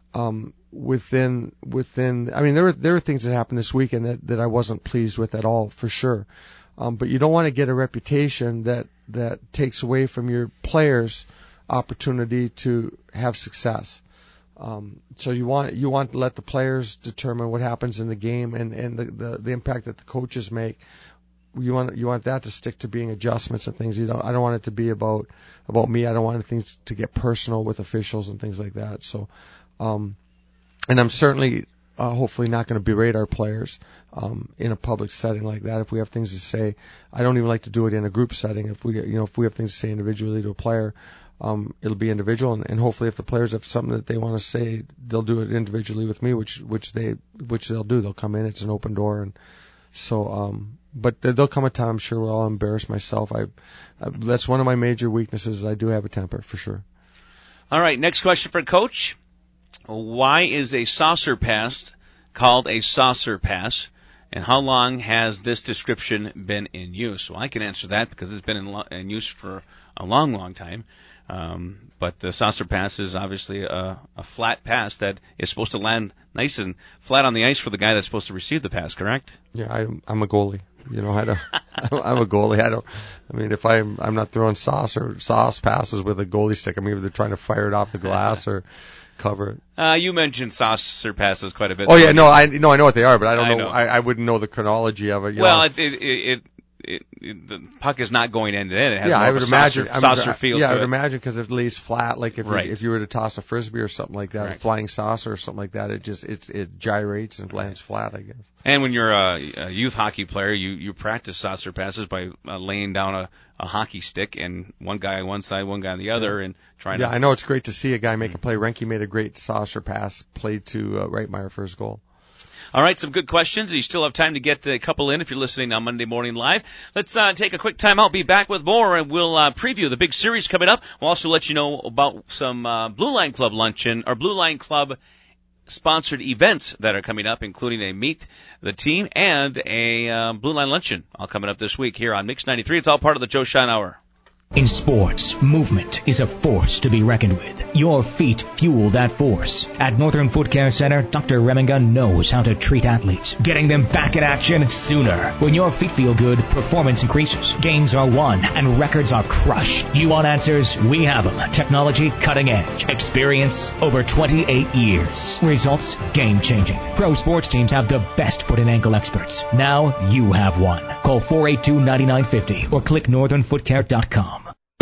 within. I mean, there were things that happened this weekend that I wasn't pleased with at all, for sure. But you don't want to get a reputation that takes away from your players' opportunity to have success. So you want to let the players determine what happens in the game and the impact that the coaches make. You want that to stick to being adjustments and things. I don't want it to be about me. I don't want things to get personal with officials and things like that. So, and I'm certainly hopefully not going to berate our players in a public setting like that. If we have things to say, I don't even like to do it in a group setting. If we have things to say individually to a player, it'll be individual, and hopefully if the players have something that they want to say, they'll do it individually with me, which they'll do. They'll come in. It's an open door, and so but there'll come a time, I'm sure, where I'll embarrass myself. That's one of my major weaknesses. I do have a temper, for sure. All right, next question for Coach. Why is a saucer pass called a saucer pass, and how long has this description been in use? Well, I can answer that because it's been in use for a long, long time. But the saucer pass is obviously a flat pass that is supposed to land nice and flat on the ice for the guy that's supposed to receive the pass, correct? Yeah, I'm a goalie. I'm a goalie. I mean, if I'm not throwing sauce passes with a goalie stick, I'm either trying to fire it off the glass or cover it. You mentioned saucer passes quite a bit. Oh yeah, I know what they are, but I don't know. I wouldn't know the chronology of it. Well, the puck is not going end to end. It has I would imagine saucer feel. Yeah, to I would it. imagine because it lays flat. Like if you were to toss a frisbee or something like that, a flying saucer or something like that, it gyrates and lands flat, I guess. And when you're a youth hockey player, you practice saucer passes by laying down a hockey stick and one guy on one side, one guy on the other, and trying to. Yeah, I know it's great to see a guy make a play. Renke made a great saucer pass, played to Reitmeier for his goal. All right, some good questions. You still have time to get a couple in if you're listening on Monday Morning Live. Let's take a quick time out, be back with more, and we'll preview the big series coming up. We'll also let you know about some Blue Line Club luncheon, or Blue Line Club sponsored events that are coming up, including a Meet the Team and a Blue Line luncheon, all coming up this week here on Mix 93. It's all part of the Joe Shine Hour. In sports, movement is a force to be reckoned with. Your feet fuel that force. At Northern Foot Care Center, Dr. Reminga knows how to treat athletes, getting them back in action sooner. When your feet feel good, performance increases, games are won, and records are crushed. You want answers? We have them. Technology cutting edge. Experience over 28 years. Results game-changing. Pro sports teams have the best foot and ankle experts. Now you have one. Call 482-9950 or click northernfootcare.com.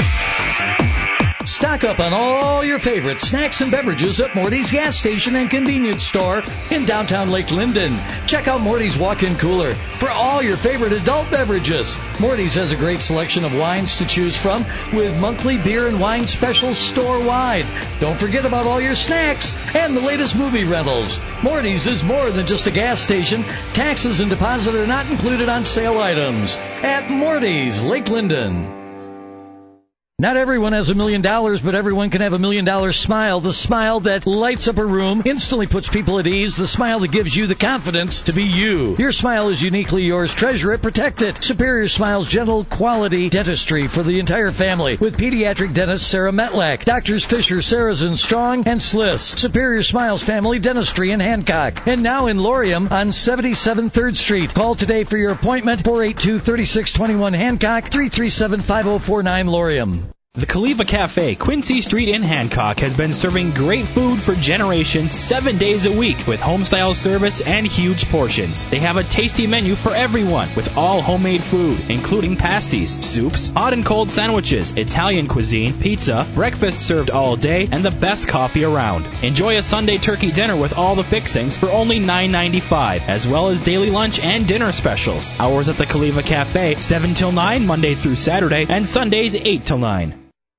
Stock up on all your favorite snacks and beverages at Morty's gas station and convenience store in downtown Lake Linden. Check out Morty's walk-in cooler for all your favorite adult beverages. Morty's has a great selection of wines to choose from with monthly beer and wine specials store-wide. Don't forget about all your snacks and the latest movie rentals. Morty's is more than just a gas station. Taxes and deposit are not included on sale items. At Morty's, Lake Linden. Not everyone has $1 million, but everyone can have $1 million smile. The smile that lights up a room, instantly puts people at ease. The smile that gives you the confidence to be you. Your smile is uniquely yours. Treasure it, protect it. Superior Smile's gentle, quality dentistry for the entire family. With pediatric dentist Sarah Metlack, Doctors Fisher, Sarrazin, Strong, and Sliss. Superior Smiles Family Dentistry in Hancock. And now in Laurium on 77 3rd Street. Call today for your appointment. 482-3621 Hancock, 337-5049 Laurium. The Khalifa Cafe, Quincy Street in Hancock, has been serving great food for generations 7 days a week with home-style service and huge portions. They have a tasty menu for everyone with all homemade food, including pasties, soups, hot and cold sandwiches, Italian cuisine, pizza, breakfast served all day, and the best coffee around. Enjoy a Sunday turkey dinner with all the fixings for only $9.95, as well as daily lunch and dinner specials. Hours at the Khalifa Cafe, 7 till 9, Monday through Saturday, and Sundays 8 till 9.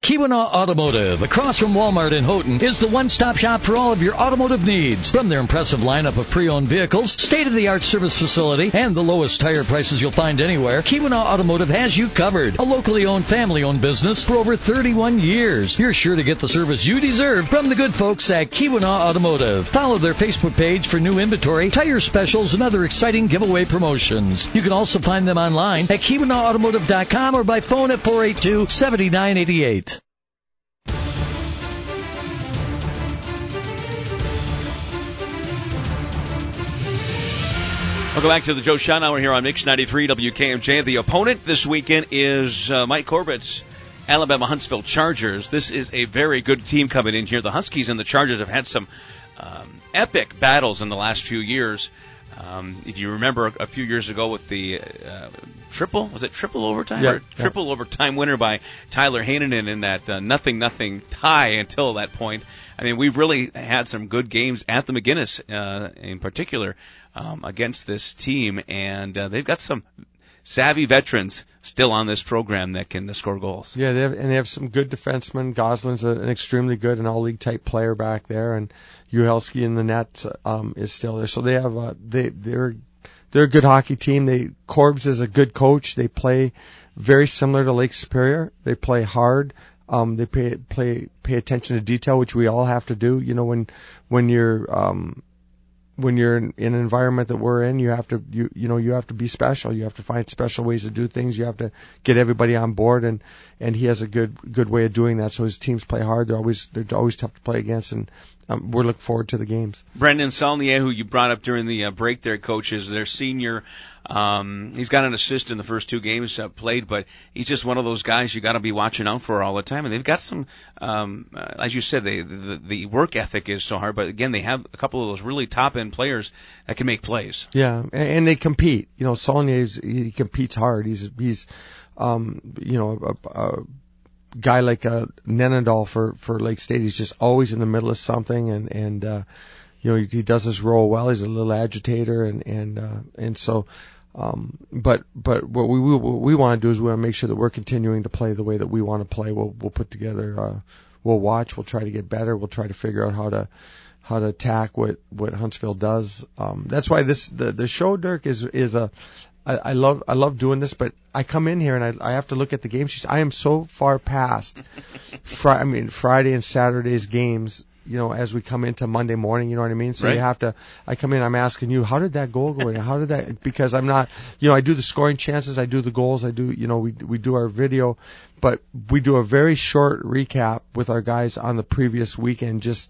Keweenaw Automotive, across from Walmart in Houghton, is the one-stop shop for all of your automotive needs. From their impressive lineup of pre-owned vehicles, state-of-the-art service facility, and the lowest tire prices you'll find anywhere, Keweenaw Automotive has you covered. A locally owned, family-owned business for over 31 years. You're sure to get the service you deserve from the good folks at Keweenaw Automotive. Follow their Facebook page for new inventory, tire specials, and other exciting giveaway promotions. You can also find them online at KeweenawAutomotive.com or by phone at 482-7988. Welcome back to the Joe Shot Hour here on Mix 93 WKMJ. The opponent this weekend is Mike Corbett's Alabama Huntsville Chargers. This is a very good team coming in here. The Huskies and the Chargers have had some epic battles in the last few years. If you remember a few years ago with the triple overtime? Yeah, triple overtime winner by Tyler Hanen in that 0-0 tie until that point. I mean, we've really had some good games at the McGinnis in particular against this team, and they've got some savvy veterans still on this program that can score goals. Yeah, they have some good defensemen. Goslin's an extremely good and all-league type player back there, and Uhelski in the net is still there. So they have they're a good hockey team. Corbs is a good coach. They play very similar to Lake Superior. They play hard. They pay attention to detail, which we all have to do. You know, when you're in an environment that we're in, you have to be special. You have to find special ways to do things. You have to get everybody on board, and he has a good way of doing that. So his teams play hard. They're always tough to play against, and we're looking forward to the games. Brendan Saulnier, who you brought up during the break there, coach, is their senior. He's got an assist in the first two games played, but he's just one of those guys you got to be watching out for all the time. And they've got some, as you said, the work ethic is so hard. But again, they have a couple of those really top end players that can make plays. Yeah, and they compete. You know, Saulnier, he competes hard. He's a guy like Nenadal for Lake State. He's just always in the middle of something, and he does his role well. He's a little agitator, and so. But what we want to do is we want to make sure that we're continuing to play the way that we want to play. We'll put together, we'll watch, we'll try to get better, we'll try to figure out how to attack what Huntsville does. That's why the show, Dirk, I love doing this, but I come in here and I have to look at the game sheets. I am so far past Friday and Saturday's games, as we come into Monday morning, you know what I mean? So right. I come in, I'm asking you, how did that goal go in? How did that, because I'm not, I do the scoring chances, I do the goals, I do, we do our video, but we do a very short recap with our guys on the previous weekend, just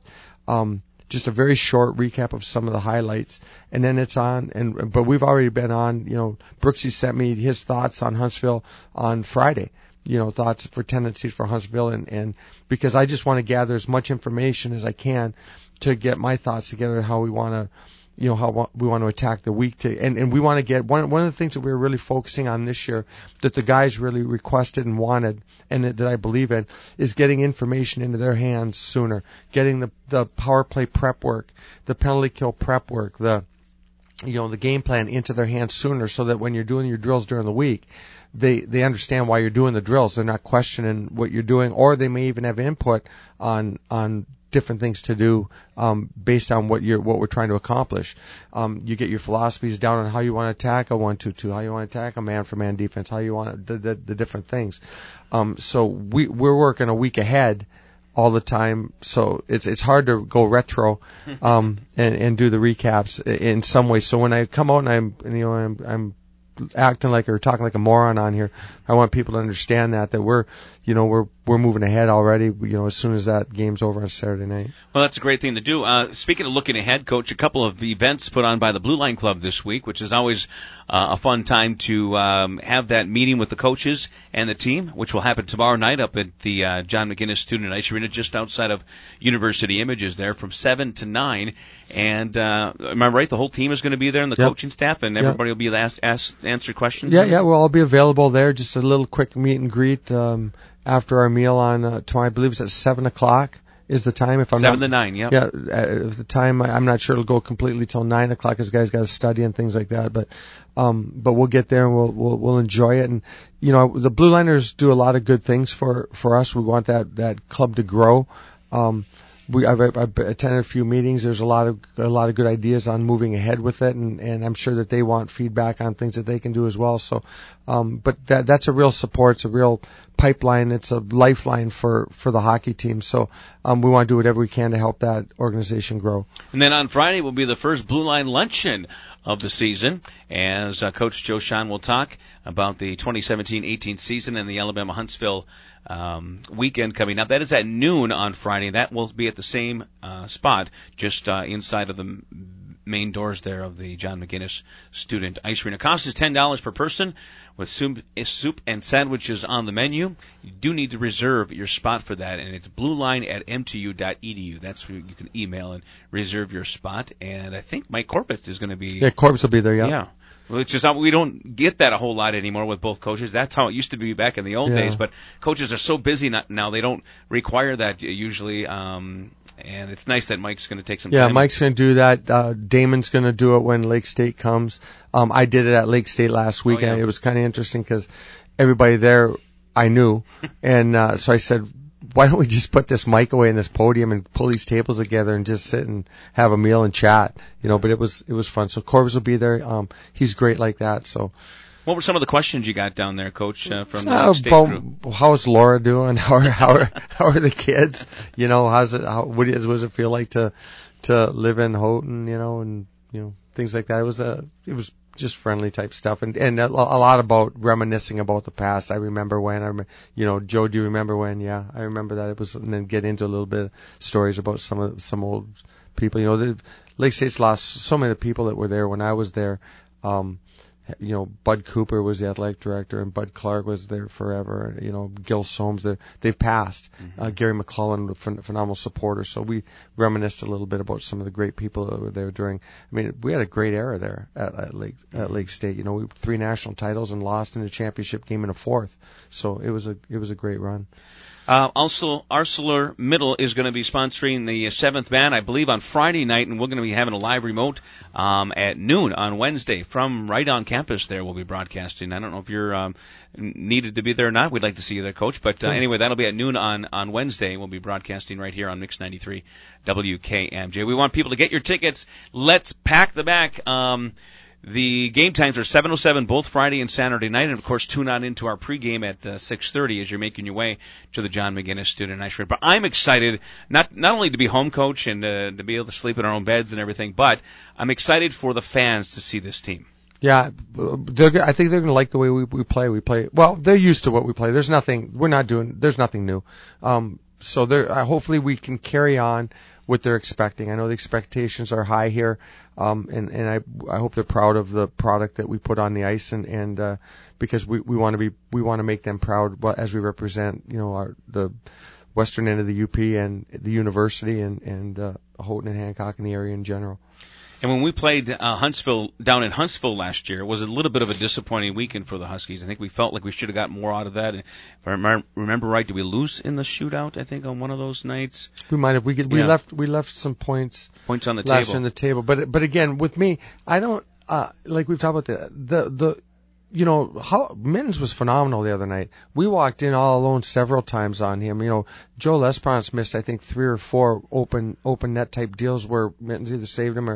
a very short recap of some of the highlights, and then it's on, but we've already been on, Brooksy sent me his thoughts on Huntsville on Friday. Thoughts for tendencies for Huntsville, and because I just want to gather as much information as I can to get my thoughts together, how we want to, how we want to attack the week and we want to get one of the things that we're really focusing on this year that the guys really requested and wanted, and that I believe in, is getting information into their hands sooner, getting the power play prep work, the penalty kill prep work, the game plan into their hands sooner, so that when you're doing your drills during the week, they understand why you're doing the drills. They're not questioning what you're doing, or they may even have input on different things to do based on what we're trying to accomplish. You get your philosophies down on how you want to attack a 1-2-2, how you want to attack a man-for-man defense, how you want the different things. So we're working a week ahead all the time, so it's hard to go retro and do the recaps in some ways. So when I come out and I'm acting like or talking like a moron on here, I want people to understand that we're moving ahead already, as soon as that game's over on Saturday night. Well, that's a great thing to do. Speaking of looking ahead, Coach, a couple of events put on by the Blue Line Club this week, which is always a fun time to have that meeting with the coaches and the team, which will happen tomorrow night up at the John McGinnis Student Ice Arena just outside of University Images there from 7 to 9. And am I right? The whole team is going to be there, and the coaching staff, and everybody will be answer questions? Yeah, we'll all be available there. Just a little quick meet and greet after our meal on tomorrow. I believe it's at 7 o'clock. is the time. If I'm 7 to 9, yep. Yeah, at the time, I'm not sure it'll go completely till 9 o'clock because guys got to study and things like that. But we'll get there and we'll enjoy it. And, the Blue Liners do a lot of good things for us. We want that club to grow. I've attended a few meetings. There's a lot of good ideas on moving ahead with it, and I'm sure that they want feedback on things that they can do as well. So, but that's a real support. It's a real pipeline. It's a lifeline for the hockey team. So, we want to do whatever we can to help that organization grow. And then on Friday will be the first Blue Line luncheon of the season, as Coach Joe Shawhan will talk about the 2017-18 season and the Alabama-Huntsville weekend coming up. That is at noon on Friday. That will be at the same spot, just inside of the main doors there of the John McGinnis Student Ice Arena. Cost is $10 per person with soup and sandwiches on the menu. You do need to reserve your spot for that, and it's blueline@mtu.edu. That's where you can email and reserve your spot. And I think Mike Corbett is going to be... Yeah, Corbett will be there, yeah. Yeah. Which is, we don't get that a whole lot anymore with both coaches. That's how it used to be back in the old days, but coaches are so busy now, they don't require that usually, and it's nice that Mike's going to take some time. Yeah, Mike's going to do that. Damon's going to do it when Lake State comes. I did it at Lake State last week, and it was kind of interesting because everybody there I knew, and so I said, why don't we just put this mic away in this podium and pull these tables together and just sit and have a meal and chat, but it was fun. So Corbs will be there. He's great like that. So what were some of the questions you got down there, Coach, from the state crew? How's Laura doing? How are the kids? What does it feel like to live in Houghton, and things like that. It was just friendly type stuff, and a lot about reminiscing about the past. I remember when, Joe, do you remember when? Yeah, I remember that. It was, and then get into a little bit of stories about some old people. Lake State's lost so many of the people that were there when I was there. Bud Cooper was the athletic director, and Bud Clark was there forever. Gil Soames, they've passed. Mm-hmm. Gary McClellan, phenomenal supporter. So we reminisced a little bit about some of the great people that were there during. I mean, we had a great era there at Lake State. We 3 national titles and lost in the championship game in a 4th. So it was a great run. Also, ArcelorMittal is going to be sponsoring the 7th Man, I believe, on Friday night, and we're going to be having a live remote at noon on Wednesday from right on campus there. We'll be broadcasting. I don't know if you're needed to be there or not. We'd like to see you there, Coach. But anyway, that'll be at noon on Wednesday. We'll be broadcasting right here on Mix 93 WKMJ. We want people to get your tickets. Let's pack the back. The game times are 7:07 both Friday and Saturday night, and of course tune on into our pregame at 6:30 as you're making your way to the John McGinnis Student Ice Arena. But I'm excited not only to be home coach and to be able to sleep in our own beds and everything, but I'm excited for the fans to see this team. Yeah, I think they're going to like the way we play. We play well. They're used to what we play. There's nothing new. So hopefully we can carry on what they're expecting. I know the expectations are high here, and I hope they're proud of the product that we put on the ice, and because we want to make them proud as we represent the western end of the UP and the university and Houghton and Hancock and the area in general. And when we played Huntsville down in Huntsville last year, it was a little bit of a disappointing weekend for the Huskies. I think we felt like we should have got more out of that. If I remember right, did we lose in the shootout? I think on one of those nights we might have. We left some points on the table. On the table. But again, with me, I don't like we've talked about the. How Mittens was phenomenal the other night. We walked in all alone several times on him. Joe Lesperance missed, I think, 3 or 4 open net type deals where Mittens either saved him or,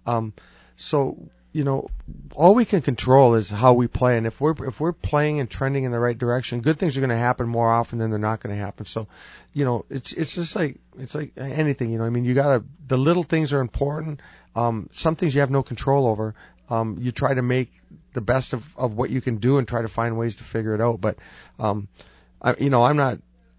so, all we can control is how we play. And if we're playing and trending in the right direction, good things are going to happen more often than they're not going to happen. So, it's just like, it's like anything, the little things are important. Some things you have no control over. You try to make the best of what you can do and try to find ways to figure it out. But, I'm not,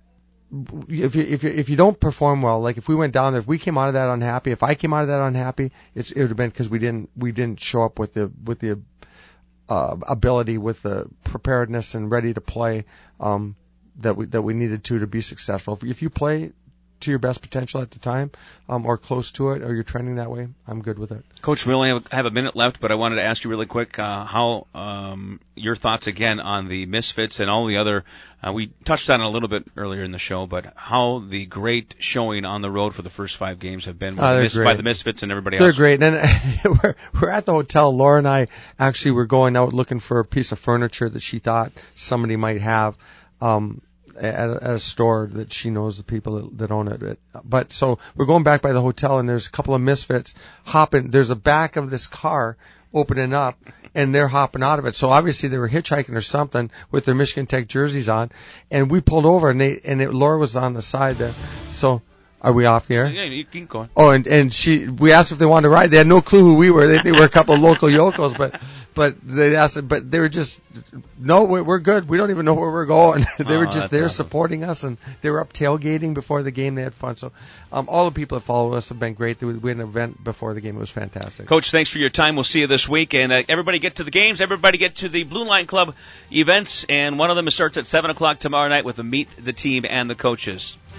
if you don't perform well, like if we went down there, if we came out of that unhappy, if I came out of that unhappy, it would have been because we didn't show up with the ability, with the preparedness and ready to play, that we needed to be successful. If you play to your best potential at the time, or close to it, or you're trending that way, I'm good with it. Coach, we only have a minute left, but I wanted to ask you really quick how your thoughts again on the Misfits and all the other. We touched on it a little bit earlier in the show, but how the great showing on the road for the first 5 games have been by the Misfits and everybody else. They're great. And we're at the hotel. Laura and I actually were going out looking for a piece of furniture that she thought somebody might have at a store that she knows the people that own it. But so we're going back by the hotel, and there's a couple of Misfits hopping. There's a back of this car opening up, and they're hopping out of it. So obviously they were hitchhiking or something with their Michigan Tech jerseys on, and we pulled over, and Laura was on the side there. So are we off the air? Yeah, you can go on. Oh, and we asked if they wanted to ride. They had no clue who we were. They were a couple of local yokos, but they asked, but they were just, no, we're good. We don't even know where we're going. They were just there supporting us, and they were up tailgating before the game. They had fun. So, all the people that follow us have been great. We had an event before the game. It was fantastic. Coach, thanks for your time. We'll see you this week. And everybody get to the games. Everybody get to the Blue Line Club events. And one of them starts at 7 o'clock tomorrow night with the Meet the Team and the Coaches.